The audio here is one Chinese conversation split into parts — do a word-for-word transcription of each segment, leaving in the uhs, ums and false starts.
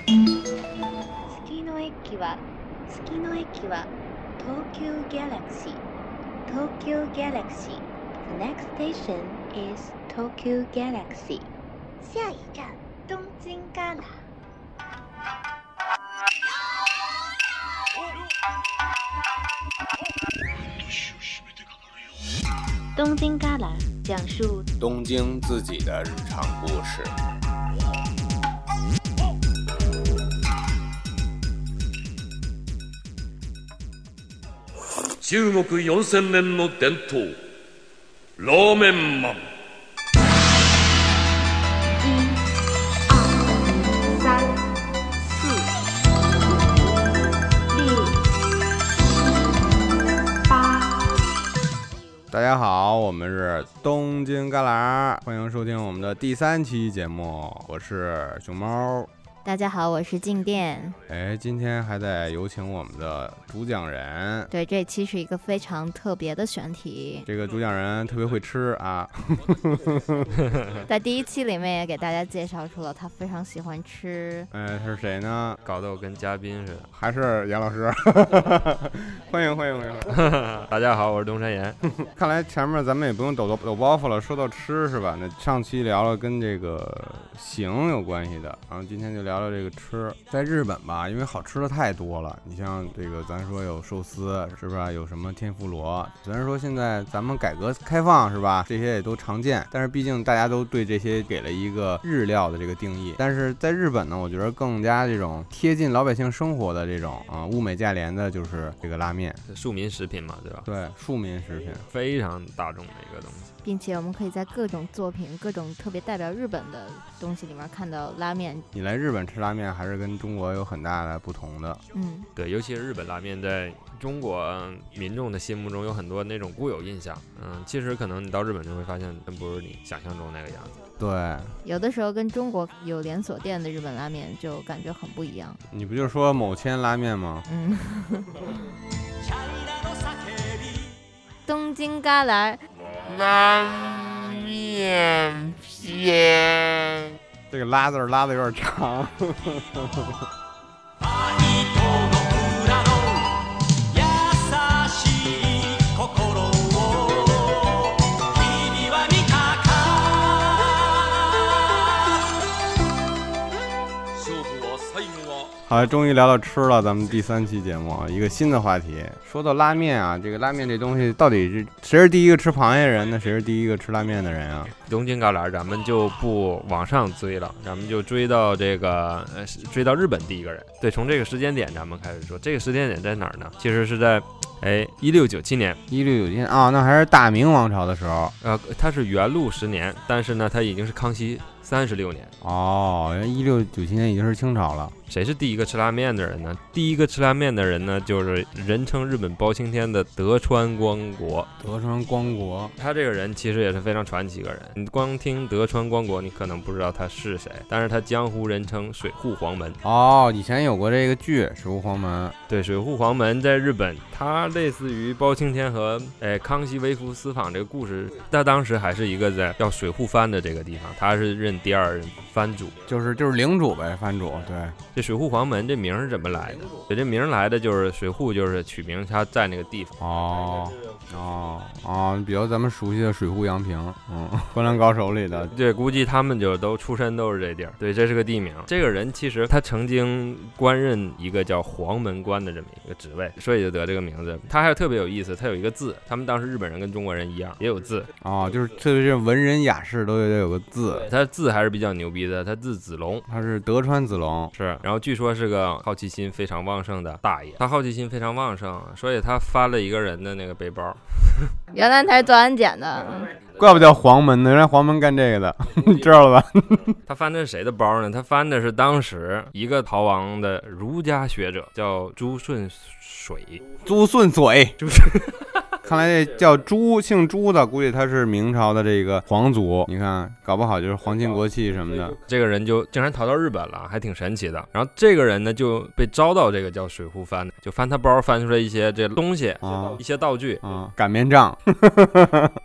次の駅は次の駅は東急ギャラクシー東急ギャラクシー The next station is Tokyo Galaxy 下一站东京旮旯东京旮旯讲述东京自己的日常故事。 中国よんせん年の伝統ラーメンマン。 大家好，我们是东京旮旯，欢迎收听我们的第三期节目，我是熊猫。 大家好，我是静电。 哎，今天还得有请我们的主讲人。 对，这期是一个非常特别的选题。 这个主讲人特别会吃啊。 在第一期里面也给大家介绍出了他非常喜欢吃。 哎，他是谁呢？ 搞得我跟嘉宾似的。 还是杨老师。欢迎欢迎欢迎。 大家好，我是东山岩。 看来前面咱们也不用抖抖抖包袱了，说到吃是吧？那上期聊了跟这个形有关系的，然后今天就聊聊这个吃。在日本吧，因为好吃的太多了，你像这个咱说有寿司是吧，有什么天妇罗，虽然说现在咱们改革开放是吧，这些也都常见，但是毕竟大家都对这些给了一个日料的这个定义。但是在日本呢，我觉得更加这种贴近老百姓生活的这种啊、呃、物美价廉的就是这个拉面， 庶民食品嘛，对吧？ 对，庶民食品， 非常大众的一个东西。 并且我们可以在各种作品、各种特别代表日本的东西里面看到拉面。 你来日本吃拉面还是跟中国有很大的不同的。 嗯， 对，尤其是日本拉面在中国民众的心目中有很多那种固有印象。嗯，其实可能你到日本就会发现，真不是你想象中那个样子。 对， 有的时候跟中国有连锁店的日本拉面就感觉很不一样。 你不就说某千拉面吗？ 嗯。东京旮旯拉面片， 这个拉字拉的有点长。好，终于聊到吃了，咱们第三期节目啊，一个新的话题。说到拉面啊，这个拉面这东西到底是谁是第一个吃螃蟹人呢？谁是第一个吃拉面的人啊？ 东京旮旯咱们就不往上追了，咱们就追到这个呃，追到日本第一个人。对，从这个时间点咱们开始说，这个时间点在哪儿呢？其实是在哎一六九七年。 一六九七年啊，那还是大明王朝的时候。 呃，它是元禄十年，但是呢，它已经是康熙三十六年。 哦，一六九七年已经是清朝了。 谁是第一个吃拉面的人呢？第一个吃拉面的人呢，就是人称日本包青天的德川光国。 德川光国， 他这个人其实也是非常传奇一个人。你光听德川光国，你可能不知道他是谁，但是他江湖人称水户黄门。 哦，以前有过这个剧《水户黄门》。 对，水户黄门在日本，他类似于包青天和哎康熙微服私访这个故事。他当时还是一个在叫水户藩的这个地方，他是任第二任藩主， 就是就是领主呗，藩主。对， 这水户黄门这名是怎么来的？对，这名来的就是水户，就是取名他在那个地方。 哦哦哦，比如咱们熟悉的水户洋平，嗯，灌篮高手里的。 对，估计他们就都出身都是这地儿。对，这是个地名。这个人其实他曾经官任一个叫黄门官的这么一个职位，所以就得这个名字。他还特别有意思，他有一个字，他们当时日本人跟中国人一样，也有字。 哦，就是特别是文人雅士都得有个字。 他字还是比较牛逼的，他字子龙， 他是德川子龙。 是，然后据说是个好奇心非常旺盛的大爷，他好奇心非常旺盛，所以他翻了一个人的那个背包。 原来他是做安检的， 怪不叫黄门呢，原来黄门干这个的，你知道了吧？ 他翻的是谁的包呢？他翻的是当时一个逃亡的儒家学者，叫朱顺水。 朱顺水， 朱顺。 看来这叫朱姓朱的，估计他是明朝的这个皇族。你看，搞不好就是皇亲国戚什么的。 这个人就竟然逃到日本了，还挺神奇的。然后这个人呢就被招到这个叫水户藩的，就翻他包翻出来一些这东西，啊、一些道具啊，擀面杖。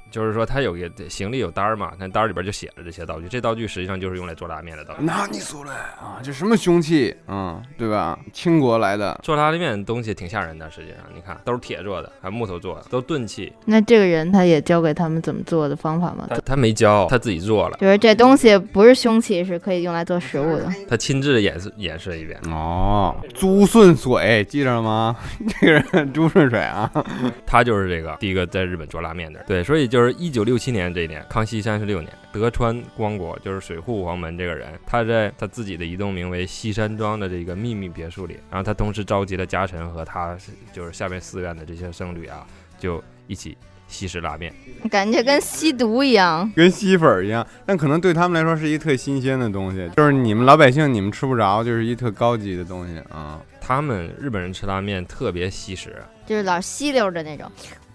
就是说他有一个行李有单嘛，那单里边就写着这些道具，这道具实际上就是用来做拉面的道具。 那你说嘞啊，这什么凶器？嗯，对吧？清国来的， 做拉面的东西挺吓人的，实际上你看都是铁做的，还木头做的，都钝器。 那这个人他也教给他们怎么做的方法吗？ 他他没教，他自己做了。 就是这东西不是凶器，是可以用来做食物的。 他亲自演示演示一遍。 哦，朱顺水记着了吗？这个人朱顺水啊， 他就是这个第一个在日本做拉面的人。对，所以就是一九六七年这一年，康熙三十六年，德川光国就是水户黄门这个人，他在他自己的一栋名为西山庄的这个秘密别墅里，然后他同时召集了家臣和他就是下面寺院的这些僧侣啊，就一起西式拉面， 感觉跟吸毒一样， 跟吸粉一样，但可能对他们来说是一特新鲜的东西，就是你们老百姓你们吃不着，就是一特高级的东西啊。 他们日本人吃拉面特别吸食， 就是老吸溜的那种。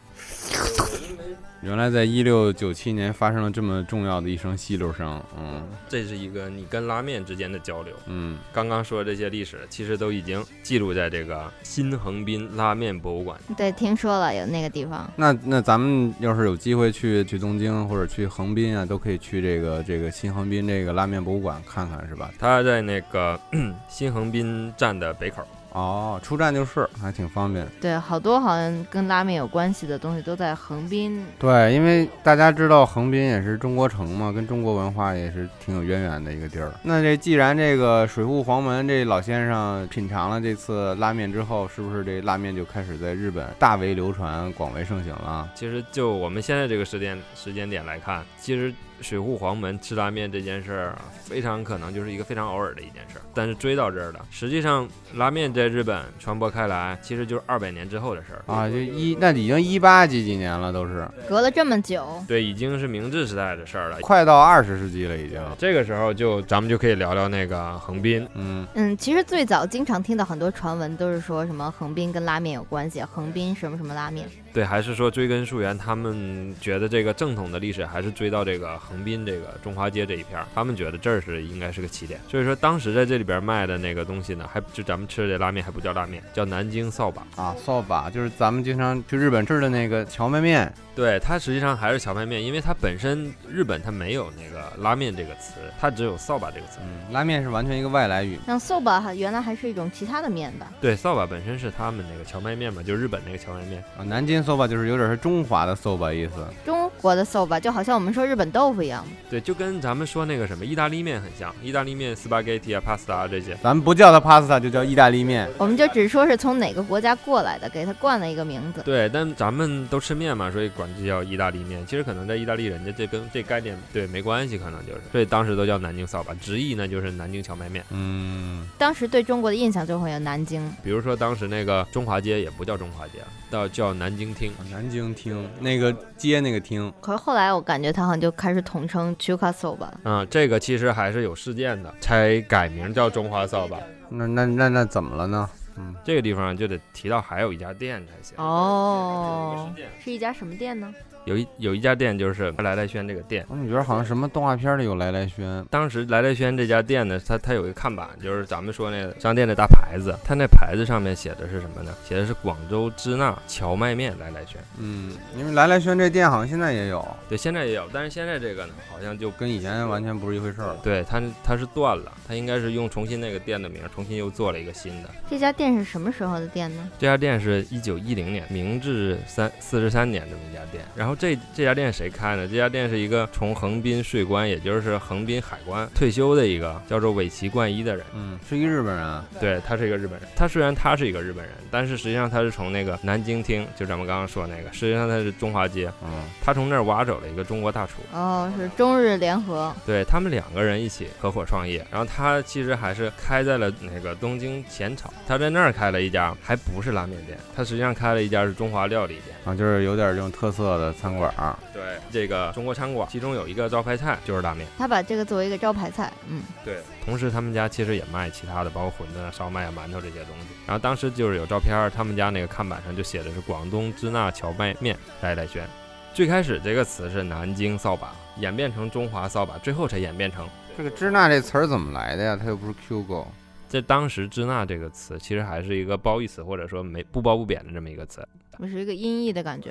原来在一六九七年发生了这么重要的一声吸溜声，嗯， 这是一个你跟拉面之间的交流。 嗯， 刚刚说的这些历史，其实都已经记录在这个新横滨拉面博物馆。 对，听说了有那个地方。 那那咱们要是有机会去去东京或者去横滨啊，都可以去这个这个新横滨这个拉面博物馆看看，是吧？ 它在那个新横滨站的北口。 哦，出站就是还挺方便。 对，好多好像跟拉面有关系的东西都在横滨。 对，因为大家知道横滨也是中国城嘛，跟中国文化也是挺有渊源的一个地儿。那这既然这个水户黄门这老先生品尝了这次拉面之后，是不是这拉面就开始在日本大为流传、广为盛行了？ 其实就我们现在这个时间时间点来看，其实水户黄门吃拉面这件事儿非常可能就是一个非常偶尔的一件事儿，但是追到这儿了。实际上拉面在日本传播开来，其实就是二百年之后的事儿啊，就一那已经一八几几年了，都是隔了这么久。 对，已经是明治时代的事儿了， 快到二十世纪了已经。 这个时候就咱们就可以聊聊那个横滨。 嗯嗯，其实最早经常听到很多传闻都是说什么横滨跟拉面有关系，横滨什么什么拉面。 对，还是说追根溯源，他们觉得这个正统的历史还是追到这个横滨这个中华街这一片，他们觉得这儿是应该是个起点。所以说当时在这里边卖的那个东西呢，还就咱们吃的这拉面还不叫拉面，叫南京扫把啊，扫把就是咱们经常去日本吃的那个荞麦面。 对，它实际上还是荞麦面，因为它本身日本它没有那个拉面这个词，它只有扫把这个词。 嗯，拉面是完全一个外来语。 像 soba 原来还是一种其他的面吧？ 对，扫把本身是他们那个荞麦面嘛，就是日本那个荞麦面啊。南京 soba 就是有点是中华的 soba 意思。 中国的 soba 就好像我们说日本豆腐一样。 对，就跟咱们说那个什么意大利面很像，意大利面 spaghetti 啊 pasta 啊这些， 咱们不叫它 pasta 就叫意大利面， 我们就只说是从哪个国家过来的，给它冠了一个名字。 对，但咱们都吃面嘛，所以管这叫意大利面。其实可能在意大利人家这跟这概念对没关系，可能就是所以当时都叫南京扫把，直译呢就是南京荞麦面。 嗯， 当时对中国的印象就会有南京， 比如说当时那个中华街也不叫中华街，到叫南京厅。 南京厅那个街那个厅。 可是后来我感觉它好像就开始统称 Chuka soba。 嗯，这个其实还是有事件的，才改名叫中华扫把。 那那那那怎么了呢？嗯， 这个地方就得提到还有一家店才行。 哦，是一家什么店呢？ 有一有一家店就是来来轩这个店， 我怎么觉得好像什么动画片里有来来轩？ 当时来来轩这家店呢，它它有一个看板，就是咱们说那个商店的大牌子，它那牌子上面写的是什么呢？写的是广州支那荞麦面来来轩。 嗯，因为来来轩这店好像现在也有， 对，现在也有，但是现在这个呢，好像就跟以前完全不是一回事了。 对，它它是断了，它应该是用重新那个店的名，重新又做了一个新的。 这家店是什么时候的店呢？ 这家店是一九一零年，明治三四十三年这么一家店，然后这这家店谁开呢？这家店是一个从横滨税关，也就是横滨海关退休的一个叫做尾崎冠一的人。 嗯，是一个日本人。 对，他是一个日本人。他虽然他是一个日本人，但是实际上他是从那个南京厅，就咱们刚刚说那个，实际上他是中华街。 嗯， 他从那儿挖走了一个中国大厨。 哦，是中日联合。 对，他们两个人一起合伙创业，然后他其实还是开在了那个东京浅草，他在那儿开了一家，还不是拉面店，他实际上开了一家是中华料理店啊，就是有点这种特色的餐馆。 对，这个中国餐馆，其中有一个招牌菜就是拉面， 他把这个作为一个招牌菜。嗯， 对。同时他们家其实也卖其他的，包括馄饨、烧麦啊、馒头这些东西。然后当时就是有照片，他们家那个看板上就写的是广东支那荞麦面来来轩。最开始这个词是南京扫把，演变成中华扫把，最后才演变成这个支那这词儿怎么来的呀？它又不是 Q 狗。 在当时支那这个词其实还是一个褒义词，或者说没不褒不贬的这么一个词， 不是一个音译的感觉吗？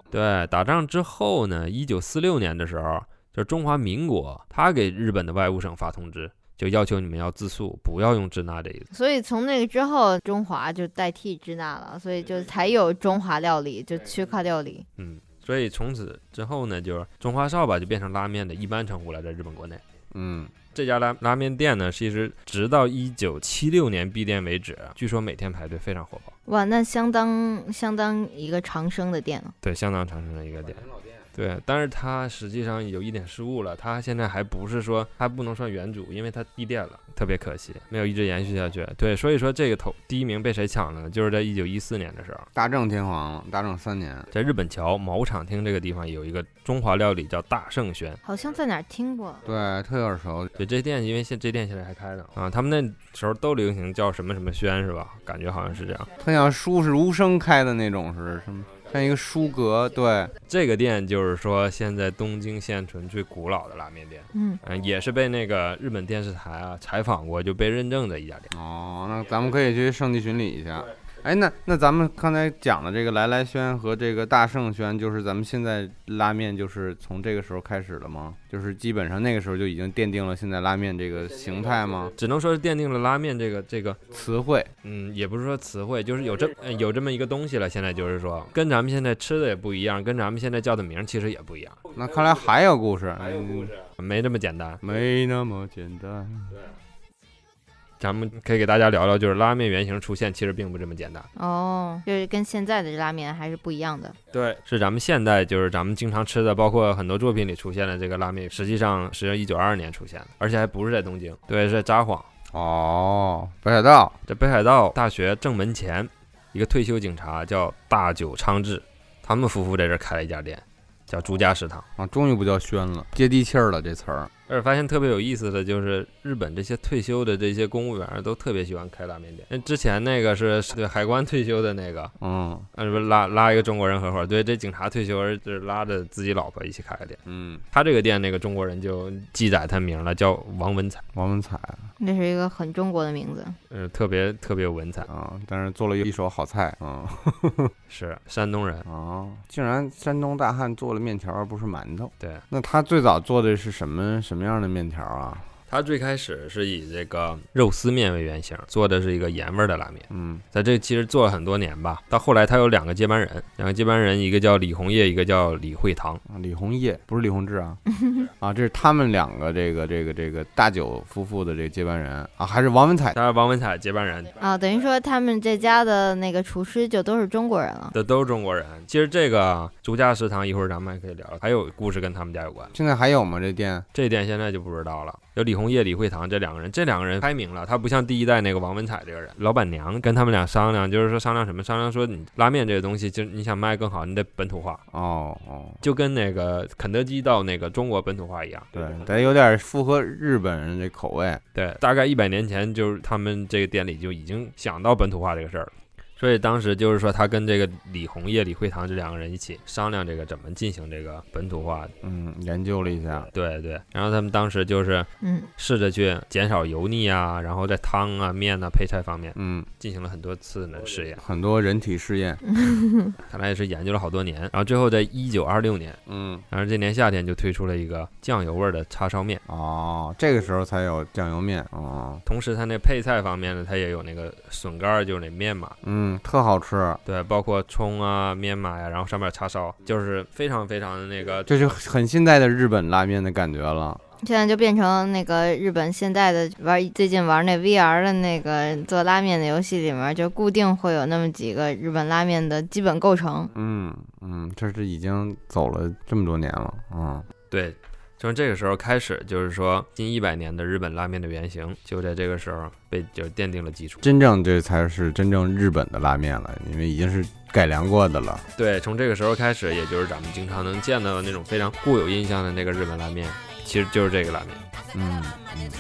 对，打仗之后呢，一九四六年的时候，就是中华民国，他给日本的外务省发通知，就要求你们要自诉，不要用支那这一个。 所以从那个之后，中华就代替支那了，所以就才有中华料理，就曲卡料理。 嗯，所以从此之后呢，就是中华烧吧就变成拉面的一般称呼了，在日本国内。 嗯， 这家拉拉面店呢，其实直到一九七六年闭店为止，据说每天排队非常火爆。 哇，那相当相当一个长生的店了。 对，相当长生的一个店。对，但是它实际上有一点失误了，它现在还不是说它不能算原主，因为它闭店了，特别可惜，没有一直延续下去。对，所以说这个头第一名被谁抢了呢？就是在一九一四年的时候， 大正天皇，大正三年， 在日本桥毛场町这个地方有一个中华料理叫大圣轩， 好像在哪儿听过。 对，特耳熟。 对，这店因为现这店现在还开着啊，他们那时候都流行叫什么什么轩是吧？感觉好像是这样， 特像书是无声开的那种，是什么？像一个书阁。对， 这个店就是说现在东京现存最古老的拉面店， 嗯嗯，也是被那个日本电视台啊采访过，就被认证的一家店。 哦，那咱们可以去圣地巡礼一下。哎，那那咱们刚才讲的这个来来轩和这个大圣轩，就是咱们现在拉面就是从这个时候开始了吗？就是基本上那个时候就已经奠定了现在拉面这个形态吗？ 只能说是奠定了拉面这个这个词汇， 嗯，也不是说词汇，就是有这有这么一个东西了。现在就是说，跟咱们现在吃的也不一样，跟咱们现在叫的名其实也不一样。 那看来还有故事， 还有故事，没这么简单， 没那么简单。 对。咱们可以给大家聊聊，就是拉面原型出现其实并不这么简单哦，就是跟现在的拉面还是不一样的。 对，是咱们现代就是咱们经常吃的，包括很多作品里出现的这个拉面，实际上是一九二二年出现的，而且还不是在东京，对，是在札幌。 哦，北海道， 在北海道大学正门前，一个退休警察叫大久昌治，他们夫妇在这开了一家店，叫朱家食堂。 啊，终于不叫轩了，接地气儿了这词儿。 而且发现特别有意思的就是，日本这些退休的这些公务员都特别喜欢开拉面店。那之前那个是对海关退休的那个， 嗯， 那是不是拉拉一个中国人合伙？对，这警察退休就是拉着自己老婆一起开个店。 嗯， 他这个店那个中国人就记载他名了，叫王文彩。 王文彩， 这是一个很中国的名字。 呃，特别特别有文采啊，但是做了一手好菜啊。 是山东人啊，竟然山东大汉做了面条而不是馒头。 对， 那他最早做的是什么什么样的面条啊？ 他最开始是以这个肉丝面为原型，做的是一个盐味的拉面。 嗯， 在这其实做了很多年吧。到后来他有两个接班人，两个接班人，一个叫李红叶，一个叫李惠堂。 啊，李红叶不是李洪志啊？啊，这是他们两个这个这个这个大久夫妇的这个接班人啊，还是王文彩？ 他是王文彩接班人啊，等于说他们这家的那个厨师就都是中国人了。 这都是中国人。其实这个朱家食堂一会儿咱们还可以聊，还有故事跟他们家有关。 现在还有吗？这店？ 这店现在就不知道了。有李红叶、李惠堂这两个人，这两个人开明了，他不像第一代那个王文彩这个人。老板娘跟他们俩商量，就是说商量什么？商量说你拉面这个东西，就是你想卖更好，你得本土化。 哦哦， 就跟那个肯德基到那个中国本土化一样。 对，得有点符合日本人这口味。 对，大概一百年前，就是他们这个店里就已经想到本土化这个事儿了。所以当时就是说，他跟这个李红叶、李惠堂这两个人一起商量这个怎么进行这个本土化， 嗯，研究了一下， 对对。然后他们当时就是嗯，试着去减少油腻啊，然后在汤啊、面啊、配菜方面，嗯，进行了很多次的试验， 很多人体试验， 看来也是研究了好多年。然后最后在一九二六年，嗯，然后这年夏天就推出了一个酱油味的叉烧面。 哦，这个时候才有酱油面哦。 同时，他那配菜方面呢，他也有那个笋干，就是那面嘛， 嗯。嗯，特好吃。 对，包括葱啊、面码呀，然后上面叉烧，就是非常非常的那个， 这就很现代的日本拉面的感觉了。 现在就变成那个日本现代的玩，最近玩那 V R 的那个做拉面的游戏里面，就固定会有那么几个日本拉面的基本构成。 嗯嗯，这是已经走了这么多年了。嗯， 对。从这个时候开始，就是说近一百年的日本拉面的原型，就在这个时候被就奠定了基础。 真正这才是真正日本的拉面了，因为已经是改良过的了。 对，从这个时候开始，也就是咱们经常能见到的那种非常固有印象的那个日本拉面，其实就是这个拉面。嗯嗯。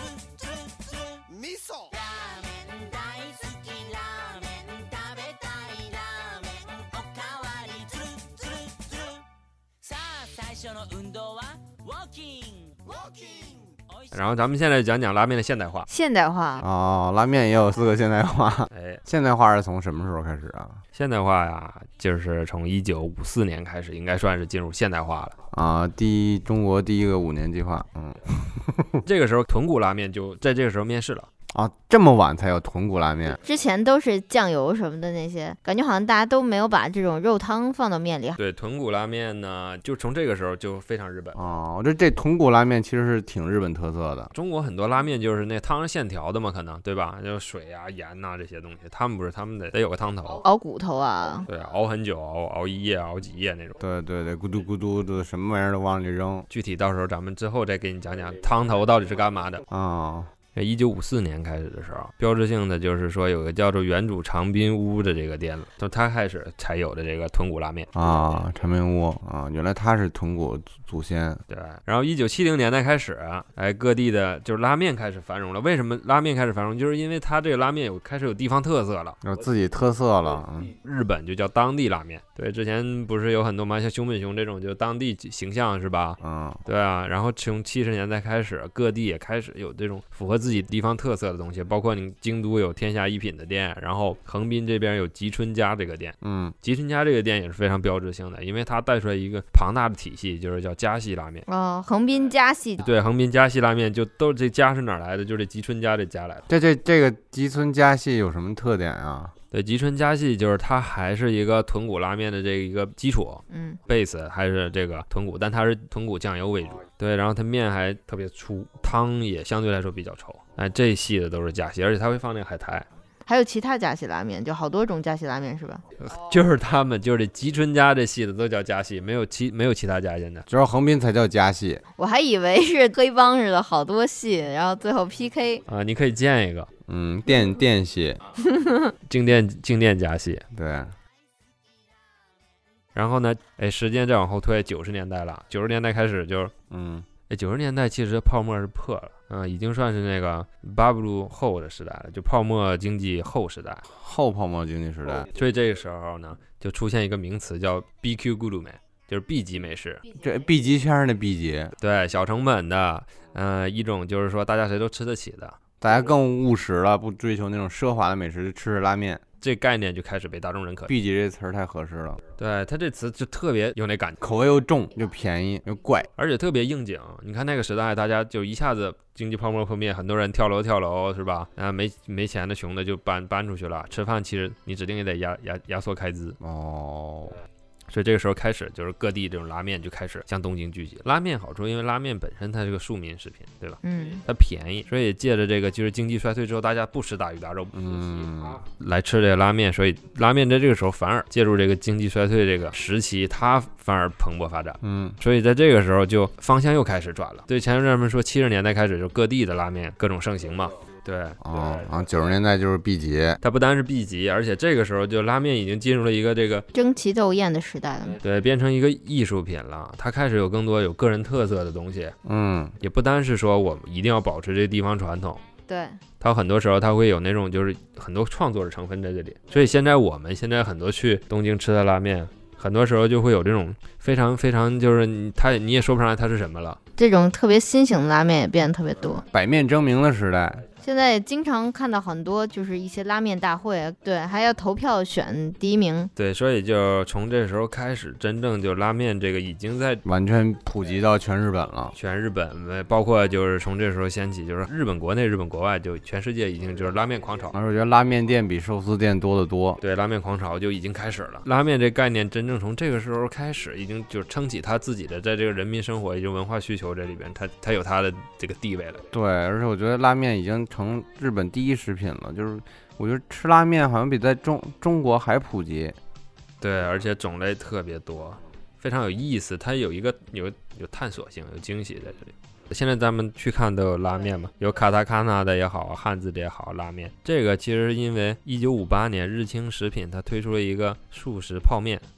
然后咱们现在讲讲拉面的现代化。 现代化哦，拉面也有四个现代化。 哎， 现代化是从什么时候开始啊？ 现代化呀，就是从一九五四年开始，应该算是进入现代化了。 啊，第一中国第一个五年计划。嗯， 这个时候豚骨拉面就在这个时候面世了。 啊，这么晚才有豚骨拉面？ 之前都是酱油什么的那些，感觉好像大家都没有把这种肉汤放到面里。 对，豚骨拉面呢，就从这个时候就非常日本。 哦，我觉得这豚骨拉面其实是挺日本特色的。 中国很多拉面就是那汤是现调的嘛，可能对吧？就水啊、盐呐、啊、这些东西，他们不是，他们得得有个汤头， 熬骨头啊。 对，熬很久，熬熬一夜、熬几夜那种。 对对对，咕嘟咕嘟的，什么玩意儿都往里扔。 具体到时候咱们之后再给你讲讲汤头到底是干嘛的啊。哦， 一九五四年开始的时候，标志性的就是说有个叫做原主长滨屋的这个店了，从它开始才有的这个豚骨拉面啊，长滨屋啊，原来它是豚骨祖先。 对，然后一九七零年代开始，哎，各地的就是拉面开始繁荣了。为什么拉面开始繁荣？就是因为它这个拉面有开始有地方特色了， 有自己特色了。嗯， 日本就叫当地拉面。对，之前不是有很多嘛，像熊本熊这种就当地形象是吧？ 嗯， 对啊。然后从七十年代开始，各地也开始有这种符合自己地方特色的东西，包括你京都有天下一品的店，然后横滨这边有吉春家这个店。 嗯， 吉春家这个店也是非常标志性的，因为它带出来一个庞大的体系，就是叫家系拉面。 哦，横滨家系。 对，横滨家系拉面就都这家是哪儿来的？就是这吉春家这家来的。 这这这个吉村家系有什么特点啊？ 对，吉春家系就是它还是一个豚骨拉面的这一个基础， 嗯 ，base 还是这个豚骨，但它是豚骨酱油为主。对，然后它面还特别粗，汤也相对来说比较稠。哎，这一系的都是家系，而且它会放那个海苔。 还有其他家系拉面，就好多种家系拉面是吧？ 就是他们就是吉春家这系的都叫家系，没有其没有其他家现在。 只有横滨才叫家系。 我还以为是黑帮似的，好多系，然后最后 P K 啊，你可以建一个， 嗯，电电系， 静电静电家系， 对。 然后呢，哎，时间再往后推，九十年代了，九十年代开始就， 嗯， 哎，九十年代其实泡沫是破了。嗯、呃，已经算是那个巴布鲁后的时代了，就泡沫经济后时代， 后泡沫经济时代。 所以这个时候呢，就出现一个名词叫 B Q グルメ，就是 B 级美食。 这 B 级圈的 B 级， 对，小成本的，呃，一种就是说大家谁都吃得起的， 大家更务实了，不追求那种奢华的美食，吃吃拉面。 这概念就开始被大众认可。 B 级这词儿太合适了， 对，它这词就特别有那感觉， 口味又重又便宜又怪， 而且特别应景。你看那个时代，大家就一下子经济泡沫破灭，很多人跳楼跳楼是吧？啊，没没钱的穷的就搬搬出去了，吃饭其实你指定也得压压压缩开支哦。 所以这个时候开始，就是各地这种拉面就开始向东京聚集。拉面好处，因为拉面本身它是个庶民食品，对吧？ 嗯， 它便宜，所以借着这个就是经济衰退之后，大家不吃大鱼大肉， 嗯， 来吃这个拉面，所以拉面在这个时候反而借助这个经济衰退这个时期，它反而蓬勃发展。 嗯， 所以在这个时候就方向又开始转了。对，前人们说七十年代开始就各地的拉面各种盛行嘛。对哦，然后九十年代就是 B 级， 它不单是 B 级，而且这个时候就拉面已经进入了一个这个争奇斗艳的时代了， 对，变成一个艺术品了。它开始有更多有个人特色的东西， 嗯， 也不单是说我们一定要保持这地方传统， 对， 它很多时候它会有那种就是很多创作的成分在这里。所以现在我们现在很多去东京吃的拉面，很多时候就会有这种非常非常就是你它你也说不上来它是什么了。 这种特别新型的拉面也变得特别多， 百面争鸣的时代。 现在也经常看到很多就是一些拉面大会，对，还要投票选第一名。 对，所以就从这时候开始，真正就拉面这个已经在完全普及到全日本了。 全日本，包括就是从这时候掀起，就是日本国内、日本国外，就全世界已经就是拉面狂潮。 而我觉得拉面店比寿司店多得多。 对，拉面狂潮就已经开始了。拉面这概念真正从这个时候开始，已经就撑起它自己的在这个人民生活以及文化需求这里边，它它有它的这个地位了。 对，而且我觉得拉面已经成日本第一食品了，就是我觉得吃拉面好像比在中中国还普及。 对，而且种类特别多，非常有意思。它有一个有有探索性，有惊喜在这里。现在咱们去看都有拉面嘛，有卡塔卡纳的也好，汉字的也好，拉面。这个其实因为一九五八年日清食品它推出了一个素食泡面，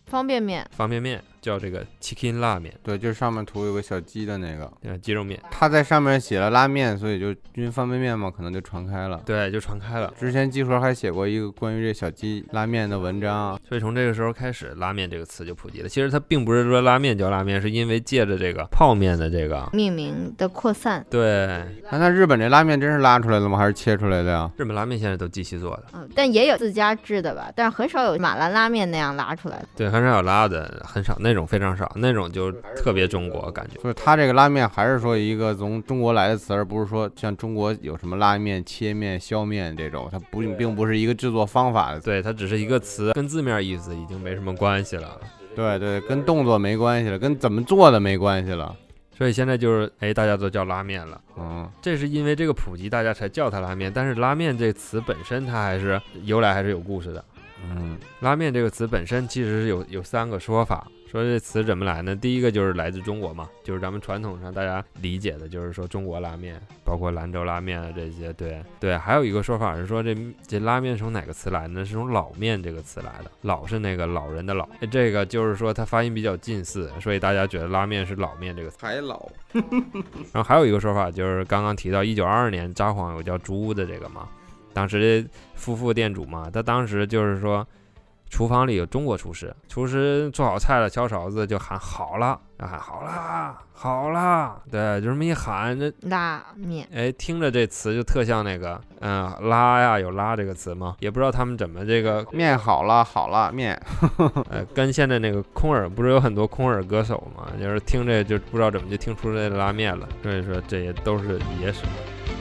方便面， 方便面叫这个 chicken 拉面， 对，就是上面涂有个小鸡的那个， 呃，鸡肉面。 他在上面写了拉面，所以就因为方便面嘛，可能就传开了。 对，就传开了。 之前集合还写过一个关于这小鸡拉面的文章， 所以从这个时候开始，拉面这个词就普及了。其实它并不是说拉面叫拉面，是因为借着这个泡面的这个命名的扩散。 对， 那、啊、那日本这拉面真是拉出来的吗？还是切出来的呀？ 日本拉面现在都机器做的， 嗯，但也有自家制的吧，但是很少有马兰拉面那样拉出来的。 对，很少有拉的，很少，那种非常少，那种就特别中国感觉。 所以它这个拉面还是说一个从中国来的词，而不是说像中国有什么拉面、切面、削面这种，它不并不是一个制作方法的。 对，它只是一个词，跟字面意思已经没什么关系了。 对对，跟动作没关系了，跟怎么做的没关系了。 所以现在就是，哎，大家都叫拉面了。 嗯， 这是因为这个普及，大家才叫它拉面。但是拉面这词本身，它还是由来还是有故事的。 嗯， 拉面这个词本身其实是有有三个说法。说这词怎么来呢？第一个就是来自中国嘛，就是咱们传统上大家理解的，就是说中国拉面，包括兰州拉面啊这些。对对，还有一个说法是说这这拉面从哪个词来呢？是从老面这个词来的，老是那个老人的老，这个就是说它发音比较近似，所以大家觉得拉面是老面这个词。 还老。 然后还有一个说法就是刚刚提到一九二二年札幌有叫竹屋的这个嘛，当时夫妇店主嘛，他当时就是说。厨房里有中国厨师，厨师做好菜了，敲勺子就喊好了，喊好啦，好啦，对，就这么一喊，这拉面， 哎，听着这词就特像那个，嗯，拉呀，有拉这个词吗？也不知道他们怎么这个面好了，好了面， 呃，跟现在那个空耳不是有很多空耳歌手嘛，就是听着就不知道怎么就听出来拉面了，所以说这些都是野史。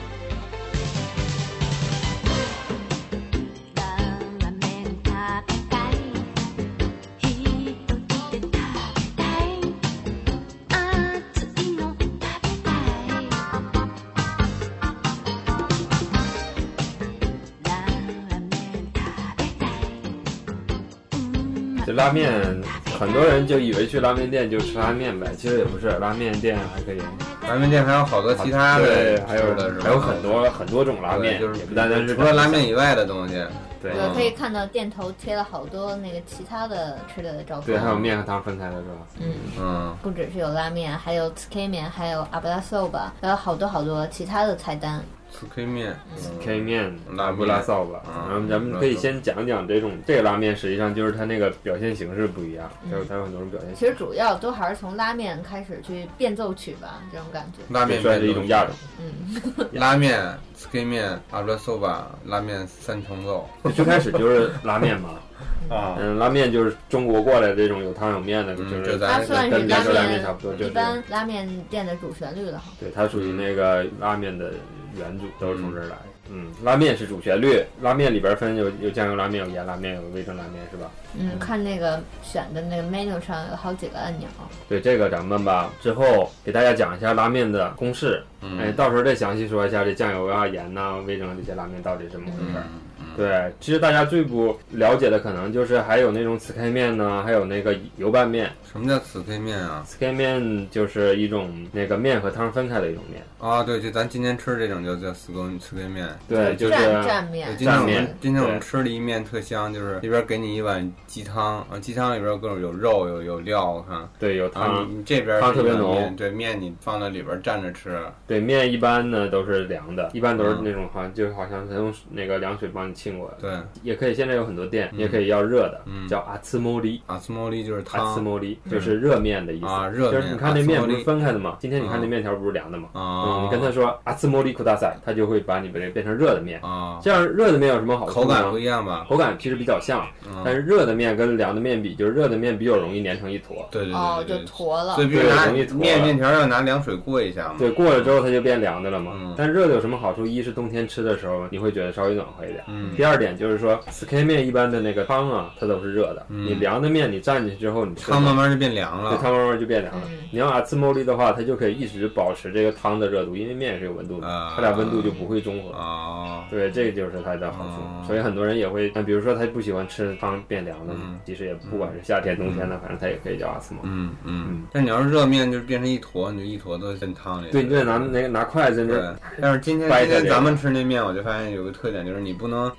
这拉面，很多人就以为去拉面店就吃拉面呗，其实也不是，拉面店还可以， 拉面店还有好多其他的， 对，还有的还有很多很多种拉面， 就是也不单单是除了拉面以外的东西。 对， 我可以看到店头贴了好多那个其他的吃的照片。 对，还有面和汤分开的是吧？ 嗯嗯， 不只是有拉面，还有 つけ面，还有阿布拉寿吧，还有好多好多其他的菜单。 つけ面、 K 面、 拉布拉扫吧，然后咱们可以先讲讲这种这个拉面，实际上就是它那个表现形式不一样，还有它有很多种表现形式。 其实主要都还是从拉面开始去变奏曲吧，这种感觉。 拉面算是一种亚种。 嗯， 拉面、つけ面、阿布拉寿吧，拉面三重奏。 最开始就是拉面嘛。 啊， 嗯，拉面就是中国过来这种有汤有面的，就是它算是跟兰州拉面面差不多，就是一般拉面店的主旋律了。 对，它属于那个拉面的原主，都是从这儿来的。嗯，拉面是主旋律，拉面里边分有有酱油拉面、有盐拉面、有味噌拉面，是吧？ 嗯，看那个选的那个 menu 上有好几个按钮。 对，这个咱们吧之后给大家讲一下拉面的公式，嗯、哎，到时候再详细说一下这酱油啊、盐呐、味噌这些拉面到底是怎么回事。嗯对，其实大家最不了解的可能就是还有那种つけ面呢，还有那个油拌面。 什么叫つけ面啊？ つけ面就是一种那个面和汤分开的一种面。 啊，對，就咱今天吃这种就叫つけつけ面。 对，就是蘸面。 今天我们今天我们吃的一面特香，就是里边给你一碗鸡汤，啊，鸡汤里边各种有肉有有料，我看。 对，有汤。 啊、你你这边汤特别浓。 对，面你放在里边蘸着吃。 对，面一般呢都是凉的，一般都是那种好像、嗯、就好像他用那个凉水帮你沁过来。 对。 也可以，现在有很多店，你也可以要热的， 嗯、 叫阿兹莫里。 阿兹莫里就是汤。 阿兹莫里就是热面的意思。 啊，热面。 就是你看那面不是分开的吗？今天你看那面条不是凉的吗？ 啊、 嗯，你跟他说阿兹莫里库大赛，他就会把你把这变成热的面。 啊， 这样热的面有什么好处呢？ 口感不一样吧？ 口感其实比较像， 嗯、 但是热的面跟凉的面比，就是热的面比较容易粘成一坨。 对对对。 哦，就坨了。 所以必须拿面面条要拿凉水过一下嘛。 对，过了之后它就变凉的了嘛。 嗯、 但热的有什么好处？一是冬天吃的时候你会觉得稍微暖和一点。 嗯。 第二点就是说つけ面一般的那个汤啊，它都是热的。 嗯、 你凉的面你蘸进去之后，你吃汤慢慢就变凉了。 对，汤慢慢就变凉了。 嗯、 你要阿兹莫里的话，它就可以一直保持这个汤的热度，因为面是有温度的， 啊、 它俩温度就不会中和。 啊， 对，这个就是它的好处。 啊、 所以很多人也会，比如说他不喜欢吃汤变凉的， 嗯、 即使也不管是夏天、冬天的，反正它也可以叫阿兹莫里。 嗯嗯嗯。但你要是热面，就变成一坨，你就一坨都进汤里。 对，你就得拿那个拿筷子那。 但是今天今天咱们吃那面，我就发现有个特点，就是你不能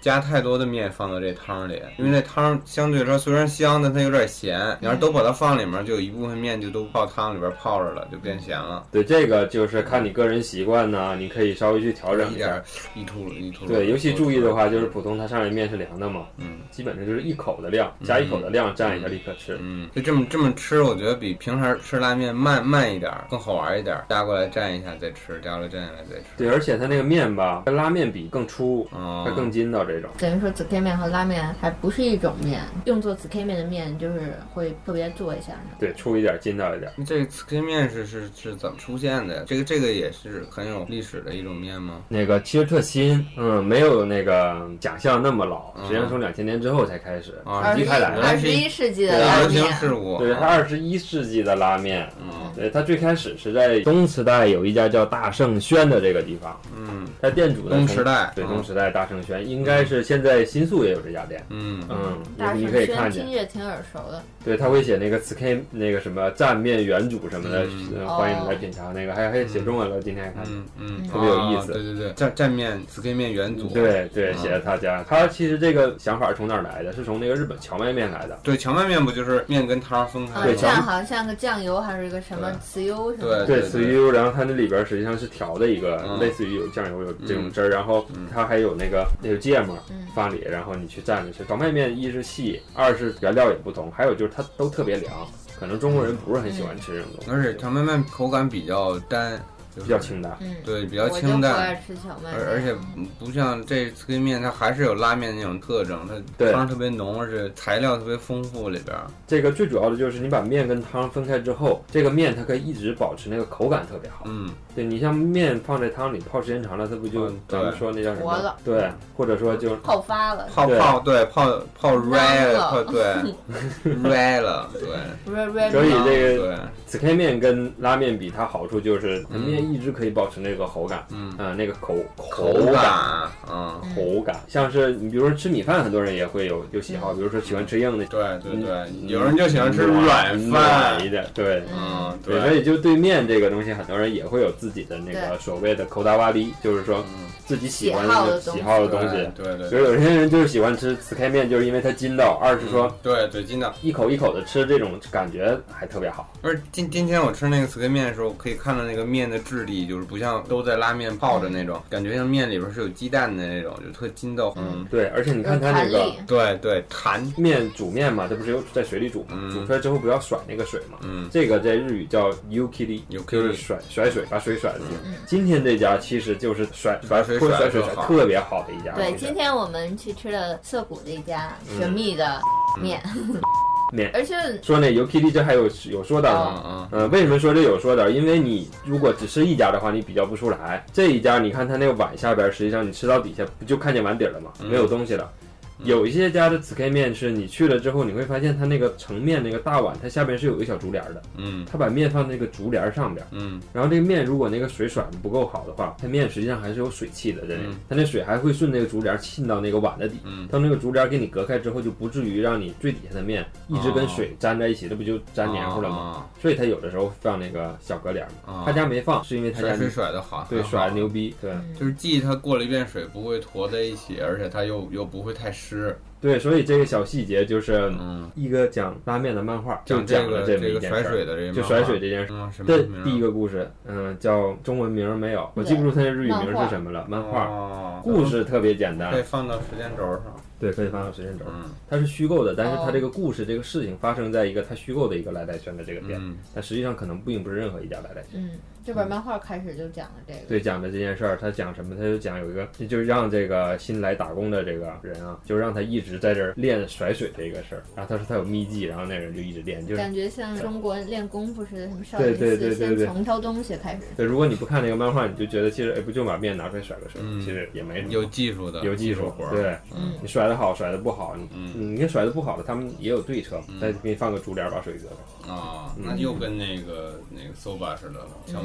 加太多的面放到这汤里，因为那汤相对来说虽然香，但它有点咸。你要是都把它放里面，就有一部分面就都泡汤里边泡着了，就变咸了。 对，这个就是看你个人习惯呢，你可以稍微去调整一点，一吐一吐。 对，尤其注意的话，就是普通它上来面是凉的嘛，嗯，基本上就是一口的量，加一口的量蘸一下立刻吃。 嗯，就这么这么吃，我觉得比平常吃拉面慢慢一点，更好玩一点。加过来蘸一下再吃，加过来蘸下来再吃。 对，而且它那个面吧，跟拉面比更粗， 哦、 它更筋道这种。 等于说紫 K 面和拉面还不是一种面，用做紫 K 面的面就是会特别做一下。 对，粗一点，筋道一点。 这个紫 K 面是是是怎么出现的呀？这个这个也是很有历史的一种面吗？ 那个其实特新，嗯，没有那个奖项那么老，实际上从两千年之后才开始啊， 离开来的。 二十一世纪的拉面， 对，它二十一世纪的拉面，嗯，对，它最开始是在东池袋有一家叫大圣轩的这个地方，嗯，它店主呢， 东池袋， 对，东池袋大圣轩，应该是现在新宿也有这家店，嗯嗯，你可以看见， 听着挺耳熟的。 对，他会写那个 紫 K 那个什么蘸面原主什么的，嗯、欢迎你来品尝那个，还还写中文了，今天还看， 嗯嗯， 特别有意思。 对对对，蘸蘸面紫 K 面原祖， 对对，写在他家。他其实这个想法从哪儿来的？是从那个日本荞麦面来的。 对，荞麦面不就是面跟汤分开？ 对，这样好像像个酱油还是一个什么豉油什么？ 对，豉油，然后它那里边实际上是调的一个，类似于有酱油有这种汁儿，然后它还有那个那个芥末放里，然后你去蘸着吃。荞麦面一是细，二是原料也不同，还有就是它都特别凉。可能中国人不是很喜欢吃这种东西， 而且荞麦面口感比较单， 比较清淡， 嗯， 对，比较清淡。 我就不爱吃荞麦面， 而而且不像这紫 K 面，它还是有拉面那种特征，它汤特别浓，而且材料特别丰富里边。 这个最主要的就是你把面跟汤分开之后，这个面它可以一直保持那个口感特别好。嗯，对你像面放在汤里泡时间长了，它不就咱们说那叫什么？ 了。 对，或者说就泡发了， 泡泡对泡泡 red 泡对 red 了对。 所以这个紫 K 面跟拉面比，它好处就是它面一直可以保持那个口感，嗯啊，那个口口感，嗯， 口感，像是你比如说吃米饭，很多人也会有有喜好，比如说喜欢吃硬的， 对对对，有人就喜欢吃软饭一点，对， 嗯对，所以就对面这个东西，很多人也会有自己的那个所谓的口达瓦力，就是说自己喜欢的喜好的东西， 对对， 所以有些人就是喜欢吃紫 K 面，就是因为它筋道，二是说对对筋道， 一口一口的吃这种感觉还特别好。 而今今天我吃那个紫 K 面的时候，可以看到那个面的质地，就是不像都在拉面泡着那种，感觉像面里边是有鸡蛋的那种，就特筋道。 嗯，对，而且你看它那个， 对对，弹面煮面嘛，它不是有在水里煮嘛，嗯、煮出来之后不要甩那个水嘛，嗯，这个在日语叫 yukiri， 就是甩甩水，把水甩出去。嗯、今天这家其实就是甩甩水甩水甩特别好的一家。 对，今天我们去吃了涩谷的一家神秘的面。嗯面， 而且说那 Yukiri 这还有有说道的，嗯嗯，呃，为什么说这有说道？因为你如果只吃一家的话，你比较不出来。这一家你看它那个碗下边，实际上你吃到底下不就看见碗底了吗？没有东西了。有一些家的紫 K 面是你去了之后，你会发现它那个盛面那个大碗，它下边是有一个小竹帘的，嗯，它把面放在那个竹帘上边，嗯，然后这个面如果那个水甩的不够好的话，它面实际上还是有水汽的，这里，它那水还会顺那个竹帘沁到那个碗的底，嗯，当那个竹帘给你隔开之后，就不至于让你最底下的面一直跟水粘在一起，这不就粘黏糊了吗？所以它有的时候放那个小隔帘嘛，他家没放，是因为他家水甩的好， 对，甩的牛逼，对， 就是既它过了一遍水不会坨在一起，而且它又又不会太湿。 对，所以这个小细节就是一个讲拉面的漫画，就讲了这么一件事， 甩水的这就甩水这件事。这第一个故事，嗯，叫中文名没有，我记不住它的日语名是什么了。漫画，故事特别简单， 可以放到时间轴上。 对，可以放到时间轴。它是虚构的，但是它这个故事、这个事情发生在一个它虚构的一个来代轩的这个店，但实际上可能并不是任何一家来代轩。 嗯，这本漫画开始就讲了这个。 对，讲的这件事儿，他讲什么？他就讲有一个，就是让这个新来打工的这个人啊，就让他一直在这儿练甩水这个事儿。然后他说他有秘籍，然后那人就一直练，就感觉像中国练功夫似的，什么少林寺先从挑东西开始。 对，如果你不看那个漫画，你就觉得其实哎，不就把面拿出来甩个水，其实也没什么。 有技术的， 有技术活。 对，你甩的好，甩的不好。嗯，你看甩的不好的，他们也有对策，再给你放个竹帘把水隔开。 啊，那又跟那个那个 soba 似的了，荞麦